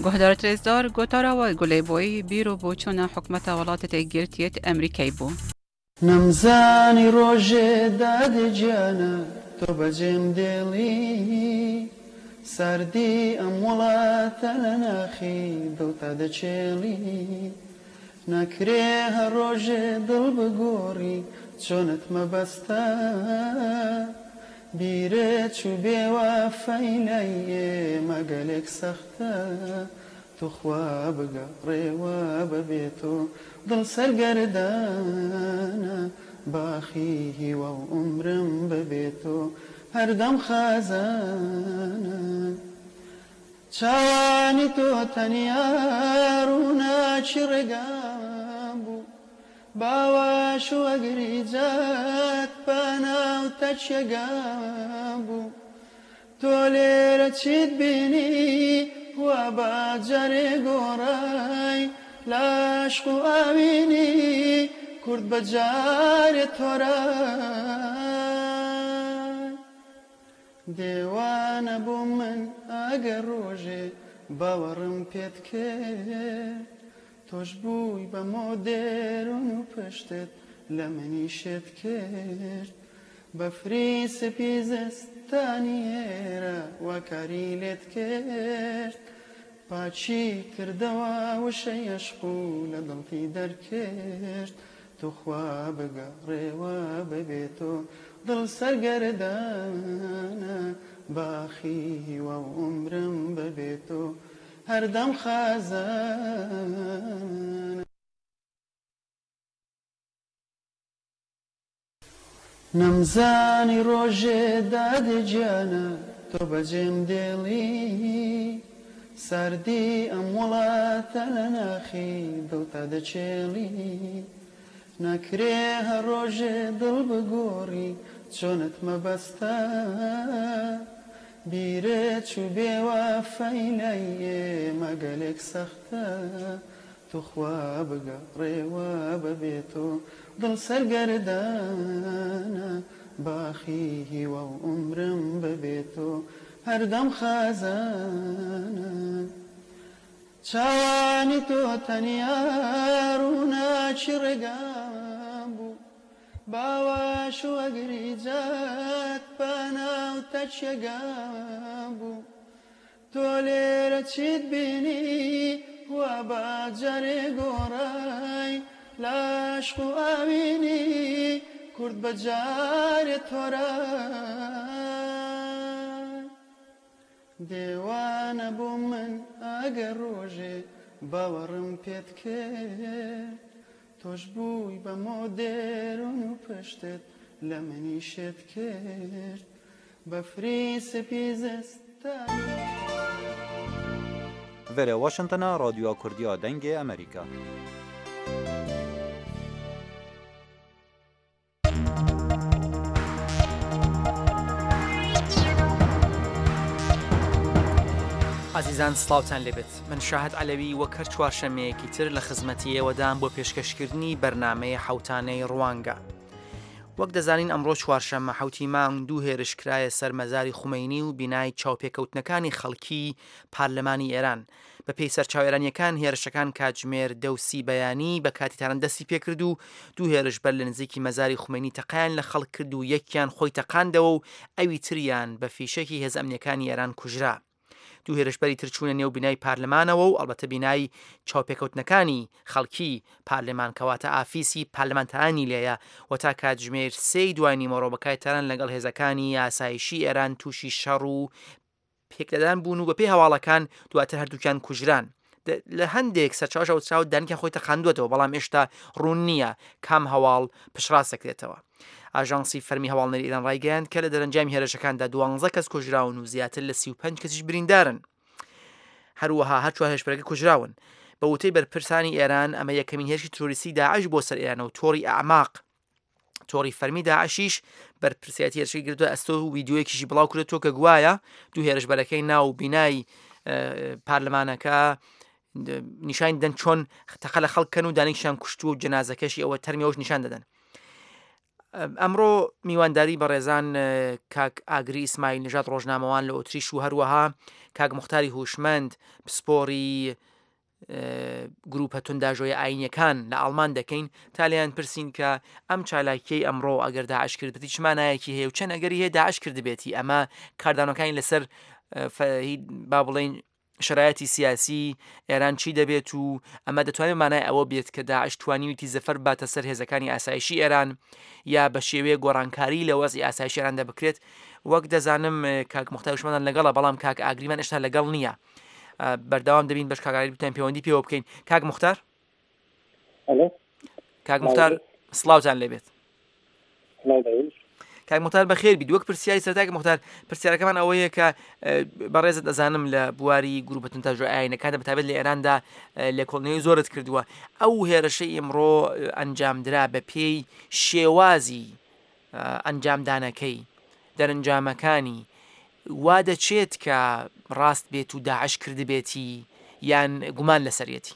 گهدارت رزدار گوتارا و گلی بوی بیرو بو چون حکمت ولاتت گرتیت امریکای بو
نمزانی روژه داد جانا تو بجم دلی سردی امولات لناخی دلتا دچلی نکره هر روژه دل بگوری چونت مبستا بیره چوبه و فیلیه مگلک سخته تو خواب گره و ببیتو دل سرگردانه باخی و عمرم ببیتو هر دم خزانه چوانی تو تنیارونا چرگام بو باواش و گریجات پانا و تچگام بو تو لیر چید بینی و با جر گورای لاشق و آوینی کرد بجار تورای دیوانه بو من اگر روژه باورم پید کرد توش بوی با مادرون و پشتت لمنی شد کرد بفری سپیزستانیه و کاریلت کرد پاچی کردوا و شیشقو لدلتی در کرد تو خواب گره و ببیتو دل سرگردانه باخی و عمرم ببیتو هر دم خزانه نمزانی روژه داد جانا تو بجم دلی سردی امولات لناخی دلتا دچلی نکره هر روژه دل بگوری چونت مبستا بیره چوبه و فیلیه مگلک سخته تو خواب گره و ببیتو دل سرگردانه باخی و عمرم ببیتو هر دم خزانه چوانی تو تنیارونا چرگام بو باواش و گریجات پانا و تچگام بو تو لیر چید بینی و با جر گورای لاشق و آوینی کرد بجار تورای دیوانه بو من اگر روژه باورم پید کرد توش بوی با مادرون و پشتت لمنی شد کرد بفری سپیزستانی
وره واشنطن رادیو کردیا دنگ امریکا
عزیزان سلااوان لێبێت من شاهد علەوی وەکەر چوارشەمەیەکی تر لە خزمەتیەوەدام بۆ پێشکەشکردنی بەرنامەیە حوتانەی ڕوانگە. وەک دەزانین ئەمڕۆ چوارشەممە حوتی مانگ دوو هێرشکرایە سەر مەزاری خومەینی و بینای چاوپێکەوتنەکانی خەڵکی پارلەمانی ئێران. بە پێی سەرچاوێرانیەکان هێرشەکان کاتژمێر دەوسی بەیانی بە کاتیتاران دەستی پێکرد و دوو هێرش بەر لە نزیکی مەزاری خومەینی تەقیان لە خەڵک کرد و یەکیان خۆی تەقاندەوە و ئەوی تریان بە فیشەکی هێز ئەمنیەکانی ئێران کوژرا. دوو هێرشبەری ترچوونە نێو بینای پارلەمانەوە و ئەڵبەتە بینای چاوپێکەوتنەکانی خەڵکی پارلەمان کەواتە ئافیسی پارلەمانتارانی لێیە و تا کاتژمێر 3 دوای نیمەڕۆ بەکایتاران لەگەڵ هێزەکانی ئاسایشی ئێران تووشی شەڕ و پێکدەدان بوون و بە پێی هەواڵەکان دواتر هەردووکیان کوژران. لە هەندێک سەرچاوەوتراوە دانیان خۆی تەقاندوێتەوە بەڵام ئێشتا ڕوون نییە کام هەواڵ پشڕاستەکرێتەوە. ئاژانسی فەرمی هەواڵنەری ئێران ڕایگەیاند کە لە دەرەنجامی هێرشەکاندا 12 کەس کوژراون و زیاتر لە 35 کەسیش بریندارن. هەروەها هەر 4 هێرشبەرەکە کوژراون. بە وتەی بەرپرسانی ئێران ئەمە یەکەمین هێرشی تۆریستی داعش بۆ سەر ئێرانە و تۆڕی ئەعماق تۆڕی فەرمی داعشیش بەرپرسیاتی هێرشی گرتووە ئەستۆ و ویدیۆیەکیشی بڵاو کردێتەوە کە گوایە دوو هێرشبەرەکەی ناو بینای پارلەمانەکە نیشان دەن چۆن تەقە لە خەڵکەن و دانیشان کوشتووە و جەنازەکەشی ئەوە تەرمیەوەش نیشان دەدەن. ئەمڕۆ میوانداری بە ڕێزان کاک ئاگری ئیسماعیل نژاد ڕۆژنامەوان لە ئۆتریش و هەروەها کاک موختاری هوشمەند پسپۆری گروپە تونداژۆیە ئاینیەکان لە ئەڵمان دەکەین تالیان پرسین کە ئەم چالاکیەی ئەمڕۆ ئەگەر داعش کردبێتی چمانایەکی هەیە و چەند ئەگەری هەیە داعش کردبێتی ئەمە کاردانەکانی لەسەر با بڵێن شرایەتی سیاسی ئێران چی دەبێت و ئەمە دەتوانێت مانای ئەوە بێت کە داعش توانیویتی زەفەر باتە سەر هێزەکانی ئاسایشی ئێران یا بە شێوەیە گۆڕانکاری لە وەزی ئاسایشی ئێراندا بکرێت وەک دەزانم کاک موختار هوشمەند لەگەڵە بەڵام کاک ئاگریمان هێشتا لەگەڵ نییە بەردەوام دەبین بەش کاگاری بتان پەیوەندی پێوە بکەین کاک موختار کاک موختار سڵاوتان لێبێت کاک موختار بەخێر بیت وەک پرسیاری سەرەتای موختار پرسیارەکەمان ئەوەیە کە بەڕێزت دەزانم لە بواری گروپە تونداژۆی ئاینەکاندا بەتابەت لە ئێراندا لێکۆڵینەوەی زۆرت کردووە ئەو هێرشەی ئەمڕۆ ئەنجامدرا بە پێی شێوازی ئەنجامدانەکەی دەرەنجامەکانی وا دەچێت کە ڕاست بێت و داعش کردبێتی یان گومان لەسەرەتی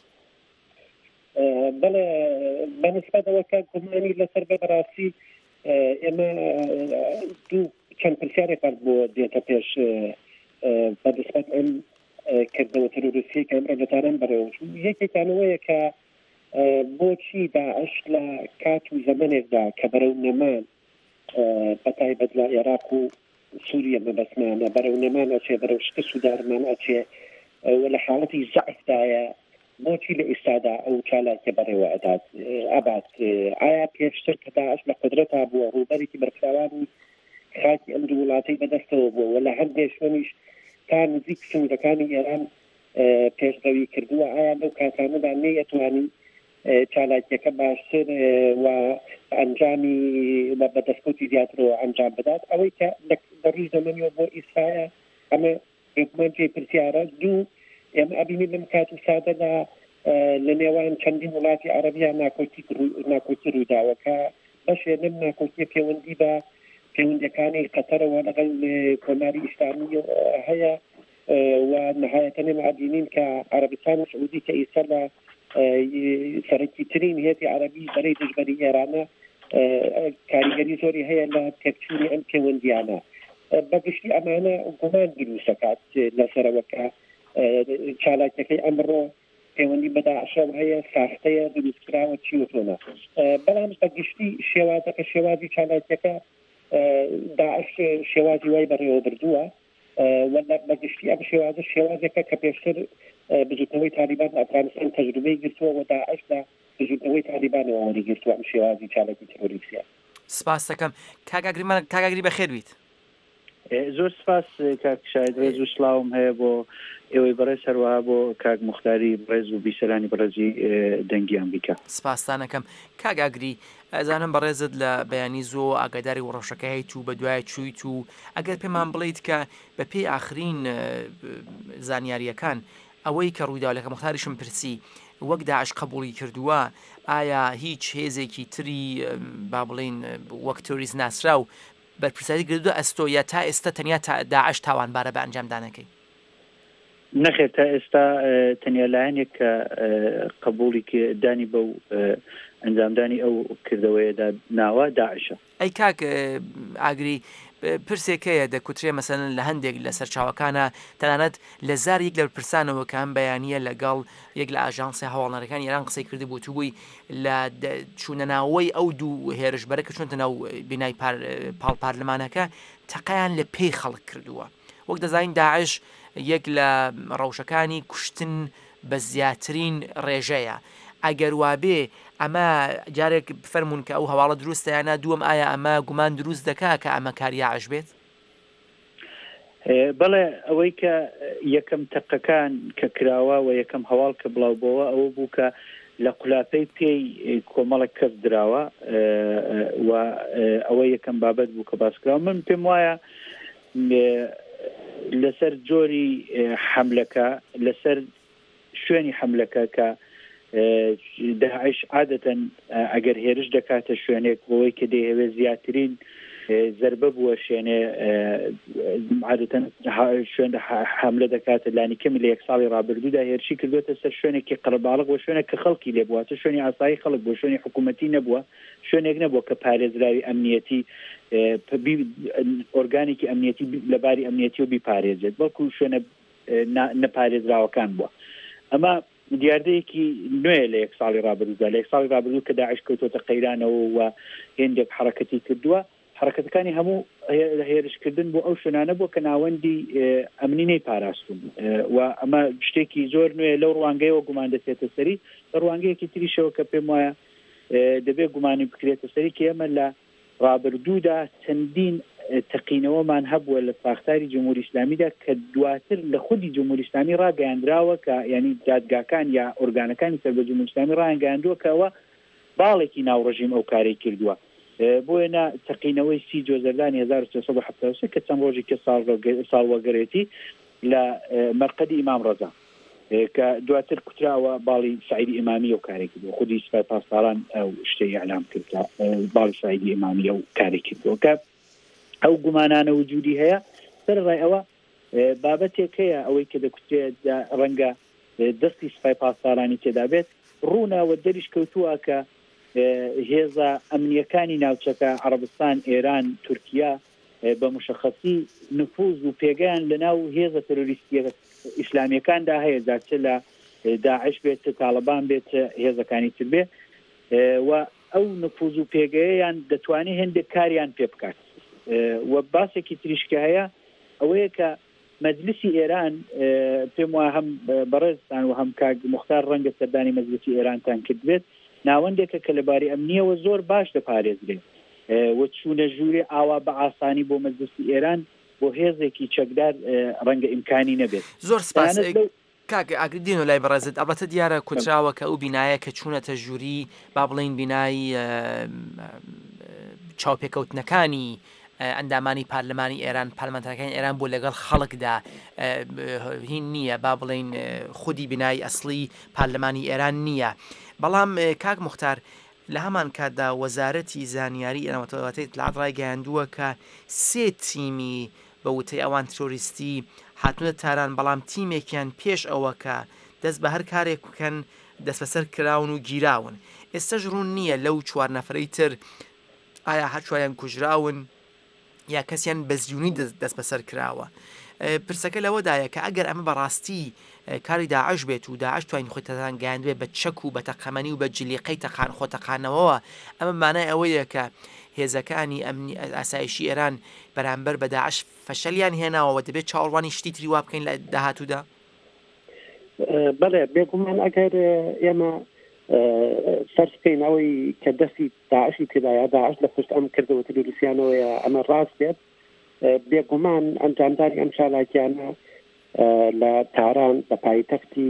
بەڵێ بەنسبەتەوە کە گومانی لەسەر بەڕاستی ئێمە دوو چەند پرسیارێکمان بۆ دێتە پێش بەنسبەت ئەم کردەوە تەرۆریستیە کە ئەمڕۆ دەتانم بەڕێوە یەکێکانەوەیە کە بۆچی داعش لە کات و زەمانێکدا کە بەرەو نەمان بەتایبەت لە عێراق و سووریا مەبەسمانە بەرەو نەمان ئەچێ بەرەو شکست و دارمان ئەچێ و لە حاڵەتی زەعفدایە بۆچی لە ئێستادا ئەو چالاکیە بەڕێوە ئەبات ئایا پێشتر کە داعش لە قدرەتا بووە ڕووبەرێکی بەرخاوانی خاکی ئەم دوو وڵاتەی بەدەستەوە بووە و لە هەندێک شوێنیش تا نزیک سنوورەکانی ئێران پێشڕەوی کردووە ئایا لەو کاتانەدا نەیەتوانی چالاکیەکە باشتر و ئەنجامی بەدەستکەوتی زیاترەوە ئەنجام بدات ئەوەی کە دەڕووی زەمەنیەوە بۆ ئیسرائیل ئەمە ێکمانجێ پرسیارە دوو ئێمە ئەبینی لەم کات و سادەدا لە نێوان چەندین وڵاتی عەرەبیە ناکۆکی ڕووداوەکە بەشێ لەم ناکۆکیە پەیوەندی بە پەیوەندیەکانی قەتەرەوە لەگەڵ کۆماری ئیسلامی هەیە و نهایەتەن ئێمە ئەبینین کە عەرەبستان و سعودی کە ئێستا لە سەرەکی ترین هێزی عەرەبی بەرەی دژبەری ئێرانە کاریگەری زۆری هەیە لە تێکچوونی ئەم پەیوەندیانە بەگشتی ئەمانە گومان دروست دەکات لەسەرەوەکە چالاکیەکەی ئەمڕۆ پەیوەندی بە داعشەوە هەیە ساختەیە دروستکراوە چی و تۆنە بەڵام بەگشتی شێوازەکە شێوازی چالاکیەکە داعش شێوازی وای بەڕێوە بردووە وەلا بەگشتی ئەم شێوازە شێوازێکە کە پێشتر بجوتنەوەی تالیبان لە ئەفغانستان تەجروبەی گرتووە و داعش لە بجوتنەوەی تالیبانەوە وەریگرتووە ئەم شێوازی چالاکی تەرۆریستیە.
سپاس دەکەم کاگاگری بەخێر بیت.
زۆر سپاس کاک شاید ڕێز و سڵاوم هەیە بۆ ئێوەی بەڕێز هەروەها بۆ کاک موختاری بەڕێز و بیسەرانی بەڕێزی دەنگی ئەمریکا.
سپاسدانەکەم کاگاگری ئەزانم بەڕێزت لە بەیانی زۆ ئاگاداری وڕۆژەکە هەیت و بە دوای چوویت و ئەگەر پێمان بڵیت کە بە پێی ئاخرین زانیاریەکان ئەوەی کە ڕوویدا لە کە موختاریشم پرسی وەک داعش قبوڵی کردووە ئایا هیچ هێزێکی تری با بڵین وەک تۆریست ناسرا و بەرپرسیاری گردووە ئەستۆ یا تا ئێستا تەنیا داعش تاوانبارە بە ئەنجامدانەکەی
نەخێر تا ئێستا تەنیا لایەنێک کە قبوڵی دانی بەو ئەنجامدانی ئەو کردەوەیەدا ناوە داعشە.
ئەی کاک ئاگری پرسێکەیە دەکوترێ مەسەن لە هەندێک لە سەرچاوەکانە تەنانەت لە زار یەک لە پرسانەوە کە ئەم بەیانیە لەگەڵ یەک لە ئاژانسی هەواڵەرەکانی ئێران قسەی کردی بوو توبووی لە چوونەناوەی ئەو دوو هێرشبەرە کە چونتە ناو بینای پاڵ پارلمانەکە تەقەیان لە پێی خەڵک کردووە وەک دەزانین داعش یەک لە ڕەوشەکانی کوشتن بە زیاترین ڕێژەیە ئەگەر وابێ ئەمە جارێک فەرمونون کە ئەو هەواڵە دروستە یانە دووەم ئایا ئەمە گومان دروست دەکا کە ئەمە کاریاعش بێت؟
بەڵێ ئەوەی کە یەکەم تەقەکان کە کراوە و یەکەم هەواڵ کە بڵاوبەوە ئەوە بوو کە لە قولاپەی پێی کۆمەڵک کەس دراوە و ئەوە یەکەم بابەت بوو کە باسکراوە من پێم وایە لەسەر جۆری حەملەکە لەسەر شوێنی حەملەکە کە داعش عادەتەن ئەگەر هێرش دەکاتە شوێنێک بۆەوەی کە دەیەوێت زیاترین زربە بووە شوێنێ عادەتەن شوێن حملە دەکات لانی کەمی لە 1 ساڵی ڕابردوودا هێرشی کردوێتە سەر شوێنێکی قەرەباڵغ بۆ شوێنە کە خەڵکی لێ بووە شوێنی ئاسایی خەڵک بۆ شوێنی حکوومەتی نەبووە شوێنێک نەبووە کە پارێزراوی ئەمنیەتی ئۆرگانێکی ئەمنیەتی لەباری ئەمنیەتی و بیپارێزێت بەڵکو شوێنە نەپارێزراوەکان بووە ئەمە دیاردەیەکی نوێ لە 1 ساڵی ڕابردوودا لە 1 ساڵی ڕابردوو کە داعش کەوتۆتە قەیرانەوە و هێندێک حرەکەتی کردووە حرەکەتەکانی هەموو هێرشکردن بۆ ئەو شوێنانە بووە کە ناوەندی ئەمنی نەیپاراستون و ئەمە شتێکی زۆر نوێ لەو ڕوانگەیەوە گومان دەچێتە سەری لە ڕوانگەیەکی تریشەوە کە پێم وایە دەبێت گومانی بکرێتە سەری کە ئێمە لە ڕابردوودا چەندین تەقینەوەمان هەبووە لە ساختاری جمهوری ئیسلامیدا کە دواتر لە خودی جمهوری ئیسلامی ڕاگەیاندراوە کە یعنی دادگاکان یا ئۆرگانەکانی سەر بە جمهوری ئیسلامی ڕاگەیاندووە کە ئەوە باڵێکی ناوڕژیم ئەو کارەی کردووە بۆیە تەقینەوەی 30 جۆزەردانی 1373 کە چەند ڕۆژێکی ساڵوەگەرێتی لە مەرقەدی ئیمام ڕەزا کە دواتر کوتراوە باڵی سعیدی ئیمامی و کارێک کردووە خودی سوپای پاسداران ئەو شتەی ئەعلام کرد باڵی سعیدی ئیمامی و کارێک کردووە کە ئەو گومانانە وجودی هەیە سەرڕای ئەوە بابەتێک هەیە ئەوەی کە دەکوترێت ڕەنگە دەستی سوپای پاسدارانی تێدا بێت ڕووناوە دەریش کەوتووە کە هێزە ئەمنیەکانی ناوچەکە عەرەبستان ئێران تورکیا بە مشخصی نفوذ و پێگەیان لەناو هێزە تەرۆریستی ئیسلامیەکاندا هەیە چ لە داعش بێت تاڵەبان بێت هێزەکانی تر بێ و ئەو نفوذ و پێگەیان دەتوانێت هێندێک کاریان پێ بکات و باسێکی تریشکە هەیە ئەوەیە کە مەجلیسی ئێران پێم وایە هەم بەڕێزتان و هەم کاک موختار ڕەنگە سەردانی مەجلیسی ئێرانتان کرد بێت ناوەندێکە کە لەباری ئەمنیەوە زۆر باش دەپارێزرێت و چوونە ژوورێ ئاوا بە ئاسانی بۆ مەجلیسی ئێران بۆ هێزێکی چەکدار ڕەنگە ئیمکانی نەبێت
زۆر سپاس کاک ئاگردین و لای بەڕێزت ئەڵبەتە دیارە کوتراوە کە ئەو بینایە کە چوونەتە ژووری با بڵین بینایی چاوپێکەوتنەکانی ئەندامانی پارلەمانی ئێران پارلەمانتەرەکانی ئێران بۆ لەگەڵ خەڵکدا هین نییە با بڵین خودی بینایی ئەسڵی پارلەمانی ئێران نییە بەڵام کاک موختار لە هەمان کاتدا وەزارەتی زانیاری ئەنەوەتەوەتی اطلاعات ڕایگەیاندووە کە 3 تیمی بە وتەی ئەوان ترۆریستی هاتوونە تاران بەڵام تیمێکیان پێش ئەوە کە دەست بە هەر کارێک بکەن دەست بەسەر کراون و گیراون ئێستاش ڕوون نییە لەو 4 نەفرەی تر ئایا هەرچوایان کوژراون یا کەسیان بەزیونی دەست بەسەر کراوە پرسەکە لەوەدایە کە ئەگەر ئەمە بەڕاستی کاری داعش بێت و داعش توانین خۆی تەتان گەیاندوێ بە چەک و بە تەقەمەنی و بە جلیقەی تەقان خۆتەقانەوەوە ئەمە مانای ئەوەیە کە هێزەکانی ئەمنی ئاسایشی ئێران بەرامبەر بە داعش فەشەلیان هێناوەوە دەبێت چاوەڕوانی شتی تری وا بکەین لە داهاتوودا
بەڵێ بێگومان ئەگەر ئێمە سەرکەین ئەوەی کە دەستی داعشی تێدایە داعش لە پشت ئەم کردەوە تروریسیانەوەیە ئەمە ڕاست بێت بێگومان ئەنجامداری ئەم چالاکیانە لە تاران بە پایتەختی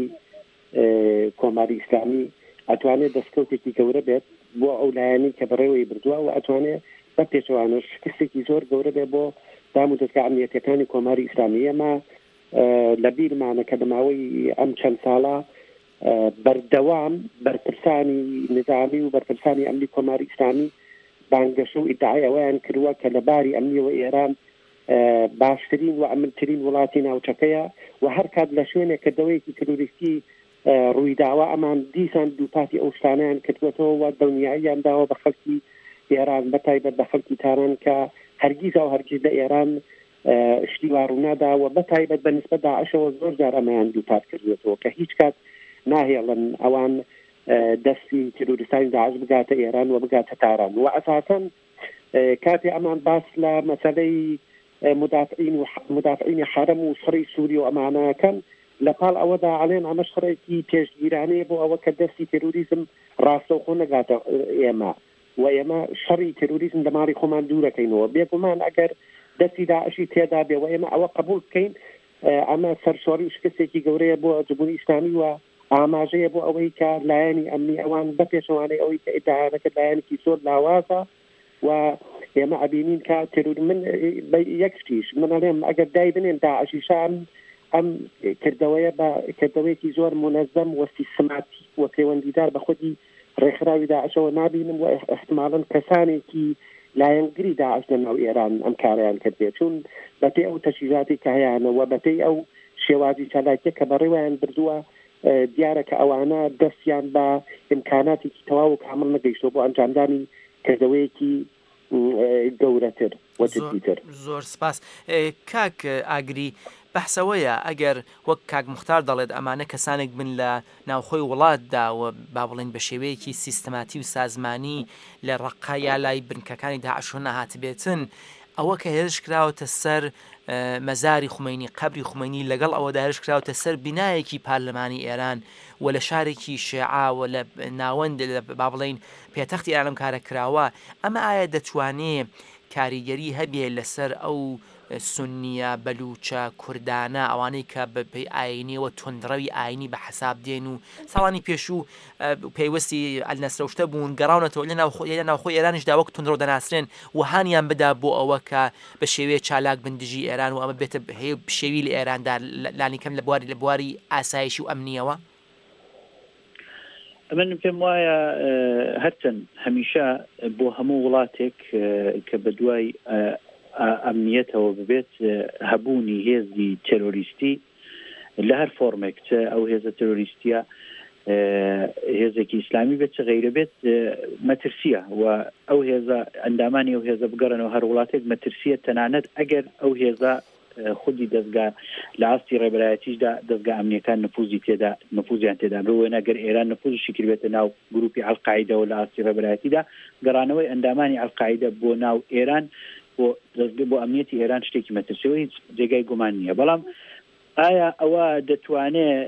کۆماری ئیسلامی ئەتوانێت دەستکەوتێکی گەورە بێت بۆ ئەو لایەنی کە بەڕێوەی بردووە و ئەتوانێت بە پێشەوانە شکستێکی زۆر گەورە بێت بۆ دام و دەستگا ئەمنیەتەکانی کۆماری ئیسلامی ئێمە لە بیرمانە کە دەماوەی ئەم چەند ساڵە بەردەوام بەرپرسانی نظامی و بەرپرسانی ئەمنی کۆماری ئیسلامی بانگەشە و ئیدعای ئەویان کردووە کە لە باری ئەمنیەوە ئێران باشترین و ئەمنترین وڵاتی ناوچەکەیە و هەر کات لە شوێنێک کە دەوەیەکی تروریستی ڕوویداوە ئەمان دیسان دووپاتی ئەو شتانیان کردوێتەوە و دڵنیاییان داوە بە خەڵکی ئێران بەتایبەت بە خەڵکی تاران کە هەرگیز ئەو هەرگیز لە ئێران شتی واڕووناداوە بەتایبەت بە نسبەت داعشەوە زۆر جار ئەمەیان دووپات کردوێتەوە کە هیچ کات ناهێڵن ئەوان دەستی تروریستانی داعش بگاتە ئێران و بگاتە تاران و ئەساساً کاتی ئەمان باس لە مەسەلەی مدافعینی حرم و شڕی سووری و ئەمانەکەن لە پاڵ ئەوەدا ئەڵێن ئەمە شڕێکی پێشگیرانەیە بۆ ئەوە کە دەستی تروریزم ڕاستەوخۆ نەگاتە ئێمە و ئێمە شەڕی تروریزم لە ماڵی خۆمان دوورەکەینەوە بێگومان ئەگەر دەستی داعشی تێدا بێ و ئێمە ئەوە قبول بکەین ئەمە سەرشۆڕی و شکستێکی گەورەیە بۆ جمهوری ئیسلامی و ئاماژەیە بۆ ئەوەی کە لایەنی ئەمنی ئەوان بە پێشەوانەی ئەوەی کە ئیدعاەکە لایەنێکی زۆر لاوازە و ئێمە ئەبینین کە ترور من یەکشتیش من ئەڵێم ئەگەر دای بنێن داعشی شان ئەم کردەوەیە بە کردەوەیەکی زۆر منەزەم و سیستماتیک و پەیوەندیدار بە خودی ڕێکخراوی داعشەوە نابینم و احتمالاً کەسانێکی لایەنگری داعش لە ناو ئێران ئەم کاریان کردێت چون بەپێی ئەو تەشیجاتی کە هەیەەوە بەپێی ئەو شێوازی چالاکیە کە بەڕێوایان بردووە دیارە کە ئەوانە دەستیان بە ئیمکاناتێکی تەواو و کامل نەگەیشتەوە بۆ ئەنجامدانی کردەوەیەکی گەورەتر وەجددیتر.
زۆر سپاس. کاک ئاگری بەحسەوەیە ئەگەر وەک کاک مختار دەڵێت ئەمانە کەسانێک بن لە ناوخۆی وڵاتداوە با بڵێن بە شێوەیەکی سیستەماتی و سازمانی لە ڕقایا لای بنکەکانی داعش نەهات بێتن، ئەوە کە هێرش کراوەتە سەر مەزاری خومینی قەبری خومینی لەگەڵ ئەوەدا هێرش کراوەتە سەر بینایەکی پارلەمانی ئێران و لە شارێکی شێعاوە لە ناوەند با بڵێن پێتەختی ئێرانم کارە کراوە، ئەمە ئایا دەتوانێت کاریگەری هەبێ لەسەر ئەو سنیە بەلوچە کوردانە ئەوانەی کە بەپێی ئاینیەوە تۆندڕەوی ئاینی بە حساب دێن و ساڵانی پێشوو پێیوەستی ئەلنەسرەوشتە بوون گەڕاونەتەوە لە ناوخۆی ئێرانیشدا وەک تۆندڕۆ دەناسرێن و هانیان بدا بۆ ئەوە کە بە شێوەیە چالاک بندژی ئێران و ئەمە بێتە هەیە شێوی لە ئێراندا لانیکەم لە بواری ئاسایشی و ئەمنیەوە.
من پێم وایە هەرچەند هەمیشە بۆ هەموو وڵاتێک کە بە دوای ئەمنیەتەوە ببێت هەبوونی هێزی تێرۆریستی لە هەر فۆرمێک چ ئەو هێزە تێرۆریستیە هێزێکی ئیسلامی بێت چ غەیرە بێت مەترسیە و ئەو هێزە ئەندامانی ئەو هێزە بگەڕنەوە هەر وڵاتێک مەترسیە تەنانەت ئەگەر ئەو هێزە خودی دەستگا لە ئاستی ڕێبەرایەتیشدا دەستگا ئەمنیەکان نفوزیان تێدا بۆ نەگەر ئێران نفوزشی کردبێتە ناو گروپی ئەڵقاعیدەوە لە ئاستی ڕێبەرایەتیدا گەڕانەوەی ئەندامانی ئەڵقاعیدە بۆ ناو ئێران بۆ ئەمنیەتی ئێران شتێکی مەترسیەوە هیچ جێگای گومان نییە. بەڵام ئایا ئەوە دەتوانێت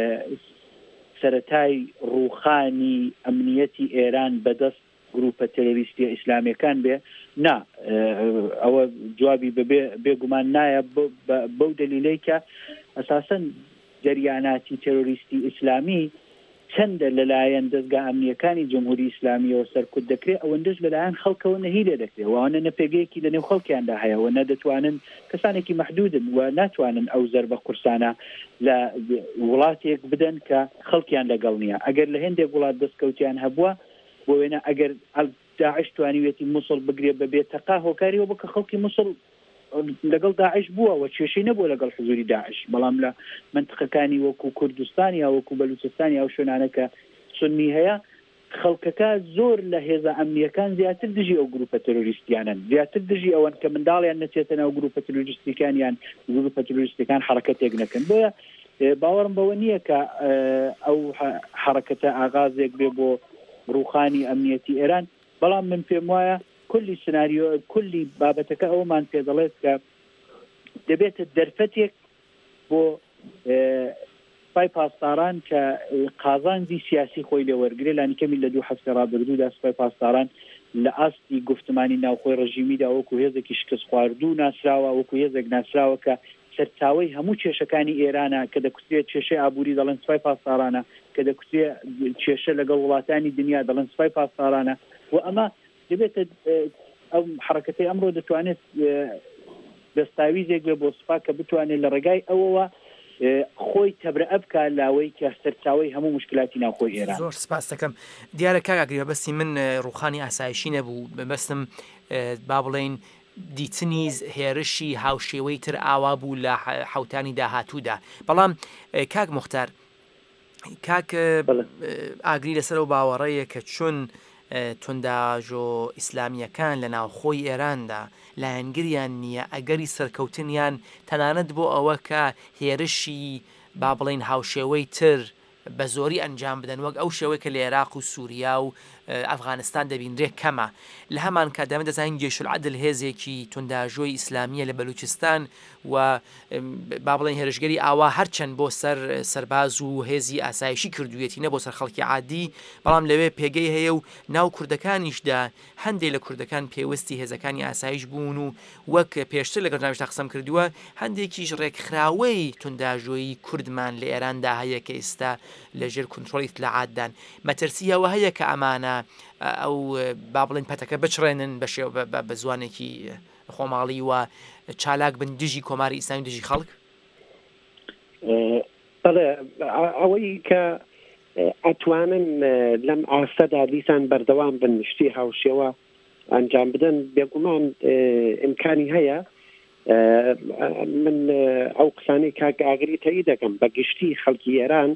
سەرەتای ڕووخانی ئەمنیەتی ئێران بەدەست گروپە تێرۆریستی ئیسلامیەکان بێ؟ نا، ئەوە جوابی بێگومان نایە بەو دلیلەی کە ئەساسەن جەریاناتی تێرۆریستی ئیسلامی چەندە لەلایەن دەستگا ئەمنیەکانی جمهوری ئیسلامیەوە سەرکوت دەکرێت ئەوەندەش لەلایەن خەڵکەوە نەهی لێ دەکرێت وانە نەپێگەیەکی لەنێو خەڵکیاندا هەیە و نەدەتوانن کەسانێکی مەحدودن و ناتوانن ئەو زەربە قورسانە لە وڵاتێک بدەن کە خەڵکیان لەگەڵ نییە. ئەگەر لە هێندێک وڵات دەستکەوتیان هەبووە بۆ وێنە ئەگەر داعش توانیوێتی مووسڵ بگرێت بەبێت تەقا هۆکاریەوە بکە خەڵکی مووسڵ لەگەڵ داعش بووە و کێشەی نەبووە لەگەڵ حزوری داعش، بەڵام لە منطقەکانی وەکو کوردستانی یا وەکو بەلوچستانی یا شوێنانە کە سنی هەیە خەڵکەکە زۆر لە هێزە ئەمنیەکان زیاتر دژی ئەو گروپە تێرۆریستیانن، زیاتر دژی ئەوەن کە منداڵیان نەچێتە ناو گروپە تێرۆریستیەکانیان گروپە تێرۆریستەکان حرەکەتێک نەکەن. بۆیە باوەڕم بەوە نییە کە ئەو حرەکەتە ئاغازێک بێ بۆ ڕووخانی ئەمنیەتی ئێران، بەڵام من پێم وایە کولی سناریۆ کولی بابەتەکە ئەومان پێ دەڵێت کە دەبێتە دەرفەتێک بۆ سوپای پاسداران کە قازانجی سیاسی خۆی لێ وەرگرێ لانیکەمی لە 2 هەفتە ڕابردوودا سوپای پاسداران لە ئاستی گفتمانی ناوخۆی ڕژیمیدا وەکو هێزێکی شکست خواردوو ناسراوە، وەکو هێزێک ناسراوە کە سەرچاوەی هەموو کێشەکانی ئێرانە کە دەکوترێت کێشەی ئابووری دەڵێن سوپای پاسدارانە، کە دەکوترێت کێشە لەگەڵ وڵاتانی دنیا دەڵێن سوپای پاسدارانە و ئەمە دەبێتە ئەو حرەکەتەی ئەمڕۆ دەتوانێت دەستاویزێک بێ بۆ سوپا کە بتوانێت لە ڕێگای ئەوەوە خۆی تەبرئە بکە لاوەی کە سەرچاوەی هەموو مشکلاتی ناوخۆی ئێران.
زۆر سپاس دەکەم. دیارە کاگاگری بەستی من ڕووخانی ئاسایشی نەبوو، بەستم با بڵێن دیتنی هێرشی هاوشێوەی تر ئاوا بوو لە حوتانی داهاتوودا. بەڵام کاک مختار، کاک ئاگری لەسەر و باوەڕەیە کە چون تونداژۆ ئیسلامیەکان لە ناوخۆی ئێراندا لایەنگریان نییە ئەگەری سەرکەوتنیان تەنانەت بۆ ئەوە کە هێرشی با بڵێن هاوشێوەی تر بە زۆری ئەنجام بدەن وەک ئەو شێوەیە کە لە عێراق و سووریا و ئەفغانستان دەبینرێت کەمە. لە هەمان کاتدامە دەزانین گێشولعەدل هێزێکی تونداژۆی ئیسلامیە لە بەلوچستان و با بڵێن هێرشگەری ئاوا هەرچەند بۆ سەر سەرباز و هێزی ئاسایشی کردوویەتی نە بۆ سەر خەڵکی عادی، بەڵام لەوێ پێگەی هەیە و ناو کوردەکانیشدا هەندێک لە کوردەکان پێوەستی هێزەکانی ئاسایش بوون و وەک پێشتر لە گەڕناویشتا قسەم کردووە هەندێکیش ڕێکخراوەی تونداژۆیی کوردمان لە ئێراندا هەیە کە ئێستا لەژێر کنترۆلی ئیتلاعاتدان. مەترسیەوە هەیە کە ئەمانە ئەو با بڵێن پەتەکە بچڕێنن بە زوانێکی خۆماڵی و چالاک بن دژی کۆماری ئیسلامی دژی خەڵک؟
بەڵێ ئەوەی کە ئەتوانن لەم ئاستەدا دیسان بەردەوام بن شتی هاوشێوە ئەنجام بدەن بێگومان ئیمکانی هەیە من ئەو قسانەی کاک ئاگری تەیید دەکەم بە گشتی خەڵکی ئێران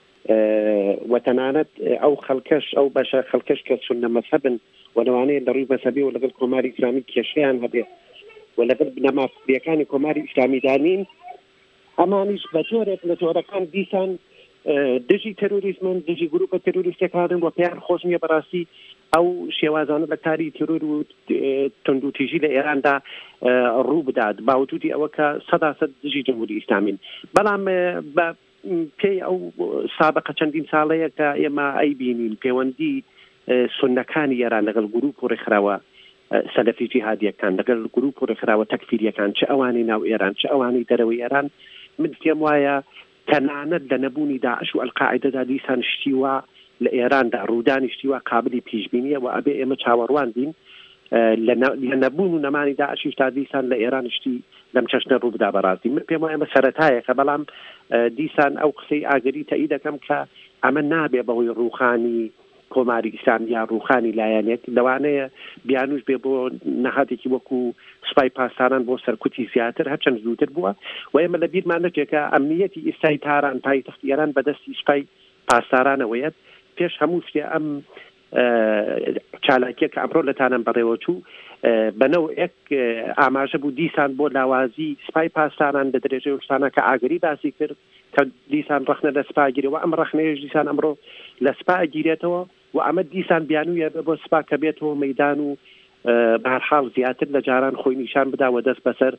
وەتەنانەت ئەو خەڵکەش ئەو بەشە خەڵکەش کە سونە مەذهبن و لەوانەیە لە ڕووی مەذهبی و لەگەڵ کۆماری ئیسلامی کێشەیان هەبێت و لەگەڵ بنەماکانی کۆماری ئیسلامی دانین ئەمانیش بە جۆرێک لە جۆرەکان دیسان دژی تەروریزمن دژی گروپە تەروریستەکانن و پێیان خۆش نییە بەڕاستی ئەو شێوازانە لە کاری تەرور و تونندوتیژی لە ئێراندا ڕوو بدات باوجودی ئەوە کە 100% دژی جمهوری ئیسلامین بەڵام بە پێی ئەو سابقە چەندین ساڵەیە کە ئێمە ئەیبینین پەیوەندی سونەکانی ئێران لەگەڵ گروپ و ڕێکخراوە سەلەفی جیهادیەکان لەگەڵ گروپ و ڕێکخراوە تەکفیریەکان چه ئەوانی ناو ئێران چه ئەوانی دەرەوەی ئێران من پێم وایە تەنانەت لە نەبوونی داعش و ئەلقاعیدەدا دیسان شتیوە لە ئێراندا ڕوودانی شتیوە قابلی پیشبینیە و ئەبێ ئێمە چاوەڕوان بین لە نەبوون و نەمانی داعشیش تا دیسان لە ئێران شتی لەم چەشنە ڕوو بدا بەڕاستی من پێم وایە ئەمە سەرەتایەکە بەڵام دیسان ئەو قسەی ئاگری تەیید دەکەم کە ئەمە نابێ بەهۆی ڕووخانی کۆماری ئیسلام یا ڕووخانی لایەنێک لەوانەیە بیانوش بێ بۆ نەهاتێکی وەکو سوپای پاسداران بۆ سەرکوتی زیاتر هەرچەند زووتر بووە و ئێمە لە بیرمان نەچێکە ئەمنیەتی ئێستای تاران پایتەختی ئێران بەدەستی سوپای پاسدارانەوەیەت پێش هەموو شتێ ئەم چالاکیە کە ئەمڕۆ لەتانم بەڕێوە چوو بەنەو ئەک ئاماژە بوو دیسان بۆ لاوازی سوپای پاسداران لە درێژەی شتانە کە ئاگری باسی کرد کە دیسان ڕخنە لە سوپاگیرەوە ئەم ڕخنەیەش دیسان ئەمڕۆ لە سوپا گیرێتەوە و ئەمە دیسان بیانویە بۆ سوپا کە بێتەوە مەیدان و بەهەرحاڵ زیاتر لە جاران خۆی نیشان بداوە دەست بەسەر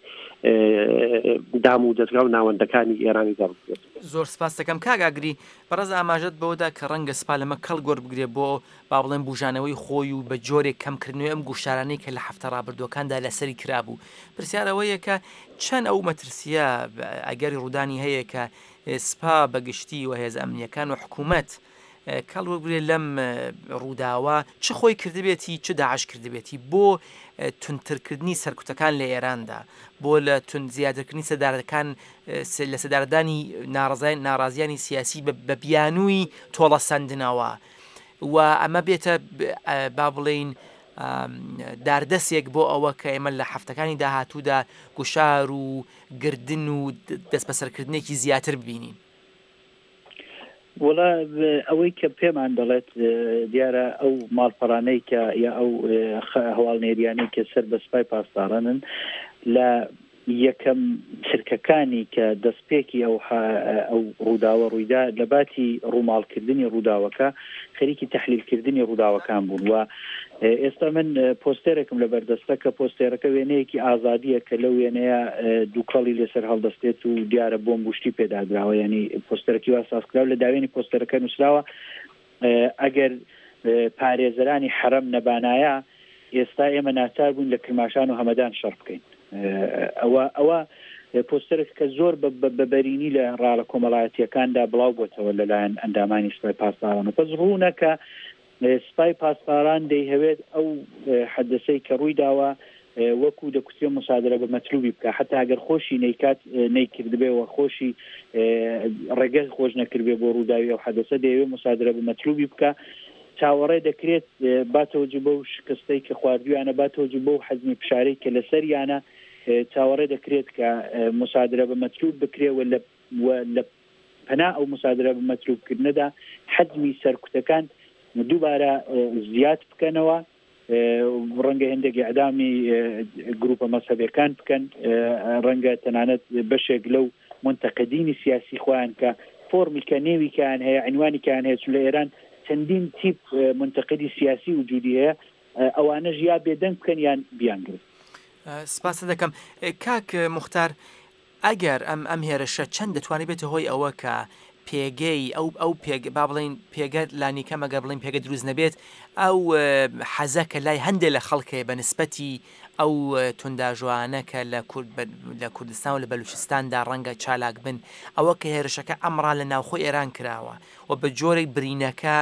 دام و دەستگا و ناوەندەکانی ئێرانی دەڵێت
زۆر سپاس دەکەم کاگاگری بەڕێز ئاماژەت بەوەدا کە ڕەنگە سپا لەمە کەڵ گۆر بگرێ بۆ با بڵێن بوژانەوەی خۆی و بە جۆرێک کەمکردنەوەی ئەم گوشارانەی کە لە هەفتە ڕابردوەکاندا لەسەری کرابوو پرسیارەوەیە کە چەند ئەو مەترسیە ئەگەری ڕوودانی هەیە کە سپا بەگشتی و هێز ئەمنیەکان و حکوومەت کەڵ وەرگێ لەم ڕووداوە چ خۆی کردبێتی چ داعش کردبێتی بۆ تونترکردنی سەرکوتەکان لە ئێراندا بۆ لە تون زیادرکردنی سەدارەکان لە سەدارەدانی ناڕازیانی سیاسی بە بیانووی تۆڵە سندنەوە و ئەمە بێتە با بڵێن داردەسێک بۆ ئەوە کە ئێمە لە هەفتەکانی داهاتوودا گوشار و گردن و دەست بەسەرکردنێکی زیاتر ببینین
وڵا ئەوەی کە پێمان دەڵێت دیارە ئەو ماڵپەرانەی کە یا ئەو هەواڵنێریانەی کە سەر بە سوپای پاسدارانن لە یەکەم چرکەکانی کە دەستپێکی ئەو ڕووداوە ڕوویدا لە باتی ڕووماڵکردنی ڕووداوەکە خەریکی تەحلیلکردنی ڕووداوەکان بوون و ئێستا من پۆستێرێکم لە بەردەستە کە پۆستێرەکە وێنەیەکی ئازادیە کە لەو وێنەیە دووکەڵی لەسەر هەڵدەستێت و دیارە بۆم گوشتی پێداگراوە ینی پۆستەرەکی واساسکراو لە داوێنی پۆستەرەکە نووسراوە ئەگەر پارێزەرانی حرەم نەبانایە ئێستا ئێمە ناچار بوون لە کرماشان و هەمەدان شەڕ بکەین ئەوە پۆستەرێک کە زۆر بەبەرینی لە ڕاڵە کۆمەڵایەتیەکاندا بڵاو بۆتەوە لەلایەن ئەندامانی سوپای پاسداران پس ڕوونەکە سوپای پاسداران دەیهەوێت ئەو حەدەسەی کە ڕووی داوە وەکو دەکوتێ مسادرە بە مەطلوبی بکە حتا ئەگەر خۆشی نەیکات نەیکردبێەوە خۆشی ڕێگە خۆش نەکردبێ بۆ ڕووداوی ئەو حەدەسە دەیەوێت مسادرە بە مەطلوبی بکە چاوەڕێ دەکرێت باتەوەجه بەو شکستەی کە خواردویانە باتەوەجه بەو حەزمی پشارەی کە لەسەریانە چاوەڕێ دەکرێت کە مسادرە بە مەطلوب بکرێەوە لە پەنا ئەو مسادرە بە مەطلوبکردنەدا حەزمی سەرکوتەکان دووبارە زیاد بکەنەوە ڕەنگە هەندێکی ئەدامی گروپە مەسەبەکان بکەن ڕەنگە تەنانەت بەشێک لەو منتەقدینی سیاسی خۆیان کە فۆرمی کە نێویکیان هەیە عنوانی کیان هەیە لە ئێران چەندین تیپ منتەقدی سیاسی وجودی هەیە ئەوانە ژیا بێدەنگ بکەن یان بیانگرن
سپاس دەکەم کاک موختار ئەگەر ئەم هێرشە چەند دەتوانێت بێتە هۆی ئەوە کە پێگەی ئەو با بڵین پێگە لانیکە مەگە بڵین پێگە دروست نەبێت ئەو حەزەکە لای هەندێک لە خەڵکێ بە نسبەتی ئەو تونداژوانە کە لە کوردستان و لە بەلوچستاندا ڕەنگە چالاک بن ئەوە کە هێرشەکە ئەمڕا لە ناوخۆی ئێران کراوە و بە جۆرێک برینەکە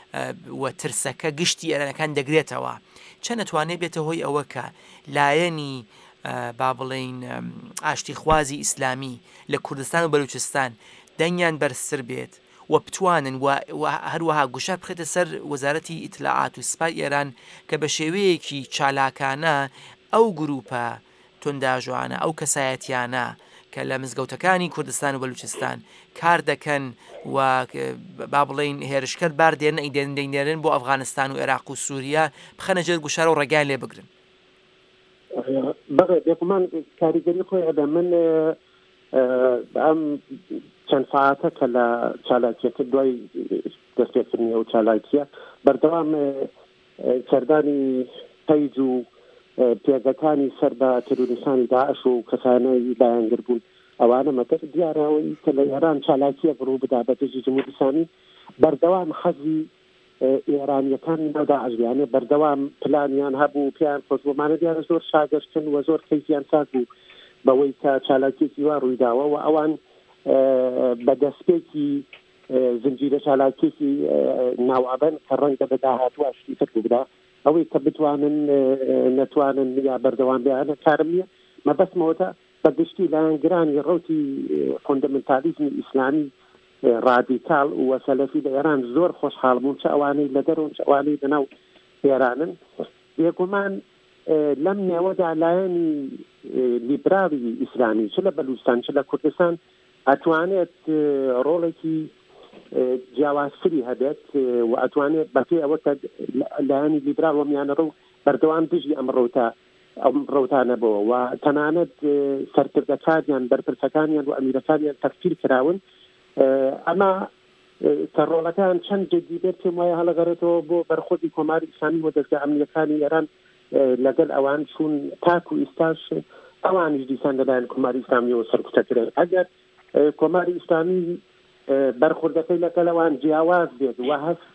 و ترسەکە گشتی ئێرانەکان دەگرێتەوە چەند نەتوانێت بێتە هۆی ئەوە کە لایەنی با بڵین ئاشتی خوازی ئیسلامی لە کوردستان و بەلوچستان دەنگیان بەرزتر بێت
و بتوانن و هەروەها گوشار بخێتە سەر وەزارەتی ئیتلاعات و سپای ئێران کە بە شێوەیەکی چالاکانە ئەو گروپە تونداژوانە ئەو کەسایەتیانە کە لە مزگەوتەکانی کوردستان و بەلوچستان کار دەکەن و با بڵێن هێرشکرد بار دێنە دێنێرن بۆ ئەفغانستان و عێراق و سووریا بخەنە جەر گوشارە و ڕێگای لێ بگرن.
بێگومان کاریگەری خۆی ئەدا من ئەم چەند ساعاتە کە لە چالاکیەکە دوای دەستێکردنی ئەو چالاکیە بەردەوام سەردانی پەیج و پێگەکانی سەر بە تروریستانی داعش و کەسانەی لایەنگر بوون ئەوانە مەتر دیارەوەی کە لە ئێران چالاکیە بڕوو بدا بە دژی جمهوری ئیسلامی بەردەوام حەزی ئێرانیەکانی ناو داعشیانە بەردەوام پلانیان هەبوو پیان خۆشبوومانە دیارە زۆر شاگەشتن و زۆر کەیفیان ساز بوو بەوەی کە چالاکیێکی وا ڕوویداوە و ئەوان بە دەستپێکی زنجیرە چالاکیێکی ناوابەن کە ڕەنگە بە داهاتوە شتی تر بوودا ئەوەی کە بتوانن نەتوانن یا بەردەوام بیانە کارم نییە مەبەستمەوەتە بەگشتی لایەنگرانی ڕوتی فۆندەمنتالیزمی ئیسلامی رادیکال و سەلەفی لە ئێران زۆر خۆشحاڵ بوون چ ئەوانەی لە دەرەوە چ ئەوانەی لەناو ئێرانن بێگومان لەم نێوەدا لایەنی لیبرالی ئیسلامی چ لە بەلوچستان چ لە کوردستان ئەتوانێت ڕۆڵێکی جیاوازتری هەبێت و ئەتوانێت بەپێی ئەوە کە لایەنی لیبرال وەمیانە ڕوو بەردەوام دژی ئەم ڕەوتانە بووە و تەنانەت سەرکردەکانیان بەرپرسەکانیان و ئەمیرەکانیان تەفسیر کراون ئەمە کە ڕۆڵەکان چەند جدی بێت پێم وایە هەڵەگەڕێتەوە بۆ بەرخۆدی کۆماری ئیسلامی و دەستگا ئەمنیەکانی ئێران لەگەڵ ئەوان چوون تاک و ئیستاش ئەوانیش دیسان لەلایەن کۆماری ئیسلامیەوە سەرکوتەکرێن ئەگەر کۆماری ئیسلامی بەرخوردەکەی لەگەڵ ئەوان جیاواز بێت و هەست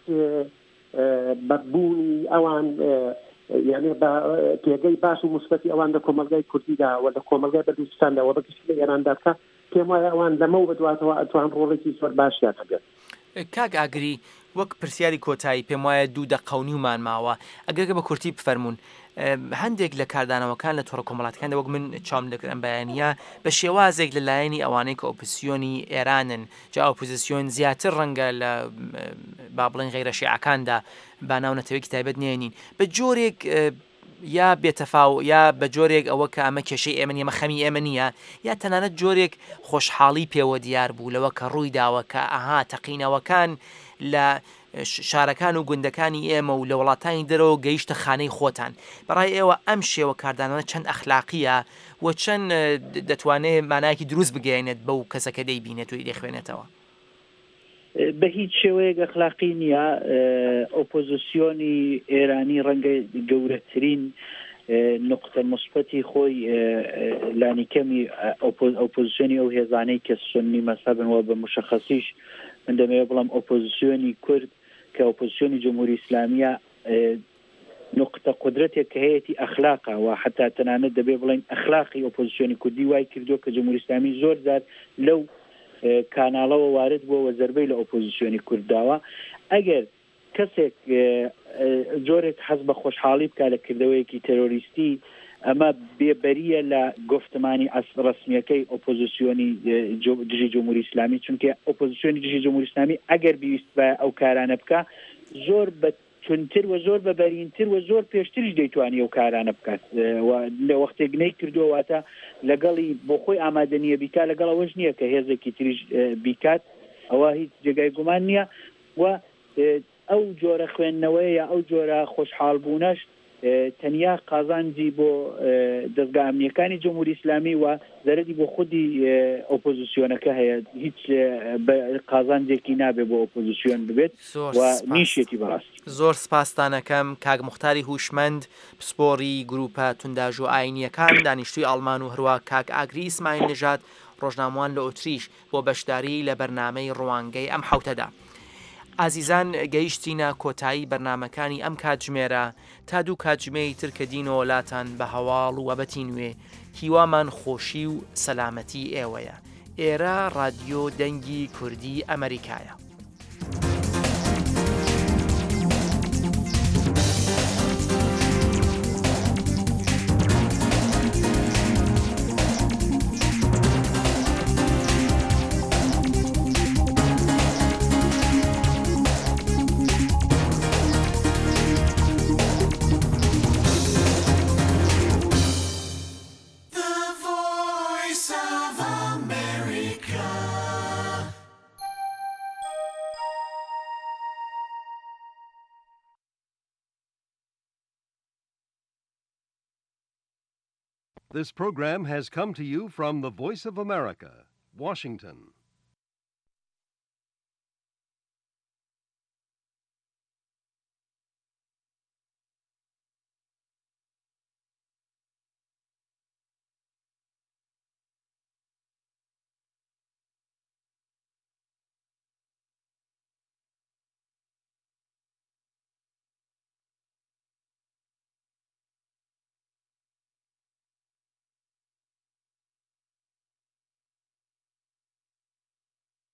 بەبوونی ئەوان یعنی بە پێگەی باش و مثبەتی ئەوان لە کۆمەلگای کوردیدا و لە کۆمەلگای بەلوچستاندا و بەگشت لە ئێراندا بکە پێم وایە ئەوان لەمەوە بەدواتەوە ئەتوان ڕۆڵێکی زۆر باشیان هەبێت.
کاک ئاگری وەک پرسیاری کۆتایی پێم وایە 2 دقەونی ومان ماوە ئەگەرگە بە کورتی بفەرمونون هەندێک لە کاردانەوەکان لە تۆڕە کۆمەڵاتەکاندا وەک من چام دەکردم بەیانە بە شێوازێک لە لایەنی ئەوانەی کە ئۆپۆزیسیۆنی ئێرانن جا ئۆپۆزیسیۆن زیاتر ڕەنگە لە با بڵێن غەیرە شیعەکاندا با ناونەتەوەیەکی تایبەت نێنین بە جۆرێک یا بێتەفاو یا بە جۆرێک ئەوە کە ئەمە کێشەی ئێمە ئەمە خەمی ئێمە نییە یا تەنانەت جۆرێک خۆشحاڵی پێوە دیار بوو لەوە کە ڕووی داوە کە ئاها تەقینەوەکان لە شارەکان و گوندەکانی ئێمە و لە وڵاتانی دەرەوە گەیشتە خانەی خۆتان بەڕای ئێوە ئەم شێوە کاردانانە چەند ئەخلاقیە و چەند دەتوانێت مانایەکی دروست بگەێنێت بەو کەسەکە دەیبینێت و دەخوێنێتەوە
بە هیچ شێوەیەک ئەخلاقی نییە ئۆپۆزیسیۆنی ئێرانی ڕەنگە گەورەترین نقطە مثبەتی خۆی لانیکەمی ئۆپۆزیسیۆنی ئەو هێزانەی کە سنی مەسەبن و بە مشخەسیش من دەمەوێت بڵام ئۆپۆزیسیۆنی کورد کە ئۆپۆزیسیۆنی جمهوری ئیسلامیە نقطە قدرەتێک کە هەیەی ئەخلاقە و حتا تەنانەت دەبێ بڵێن ئەخلاقی ئۆپۆزیسیۆنی کوردی وای کردووە کە جمهوری ئیسلامی زۆر جار لەو کاناڵەوە وارد بووە زەربەی لە ئۆپۆزیسیۆنی کورداوە ئەگەر کەسێک جۆرێک حەز بە خۆشحاڵی بکات لە کردەوەیەکی تەرۆریستی ئەمە بێبەریە لە گفتمانی ڕسمیەکەی ئۆپۆزیسیۆنی دژی جمهوری ئیسلامی چونکە ئۆپۆزیسیۆنی دژی جمهوری ئیسلامی ئەگەر بیست بە ئەو کارانە بکە زۆر بە تونتر و زۆر بەبەرینتر و زۆر پێشتریش دەیتوانی ئەو کارانە بکات و لە وەختێک گنەی کردووەواتە لەگەڵی بۆ خۆی ئامادەنیە بیکا لەگەڵ ئەوەش نییە کە هێزێکی تریش بیکات ئەوە هیچ جێگای گومان نییە و ئەو جۆرە خوێندنەوەی یا ئەو جۆرە خۆشحاڵبوونەش تەنیا قازانجی بۆ دەستگا ئەمنیەکانی جمهوری ئیسلامی و زەرەری بۆ خودی ئۆپۆزیسیۆنەکە هەیە هیچ قازانجێکی نابێ بۆ ئۆپۆزیسیۆن ببێت و نیشێتی بەڕاستی
زۆر سپاسدانەکەم کاک موختاری هوشمەند پسپۆڕی گروپە تونداژۆ ئاینیەکان دانیشتووی ئەڵمان و هەروە کاک ئاگری ئیسماعیل نژاد ڕۆژنامەوان لە ئۆتریش بۆ بەشداری لە بەرنامەی ڕوانگەی ئەم حوتەدا. ئازیزان گەیشتینە کۆتایی بەرنمەکانی ئەم کاتژمێرە تا 2 کاتژمێری تر کە دینەوە لاتان بە هەواڵ و وەبەتی نوێ هیوامان خۆشی و سەلامەتی ئێوەیە. ئێرە رادیۆ دەنگی کوردی ئەمریکایە.
This program has come to you from the Voice of America, Washington.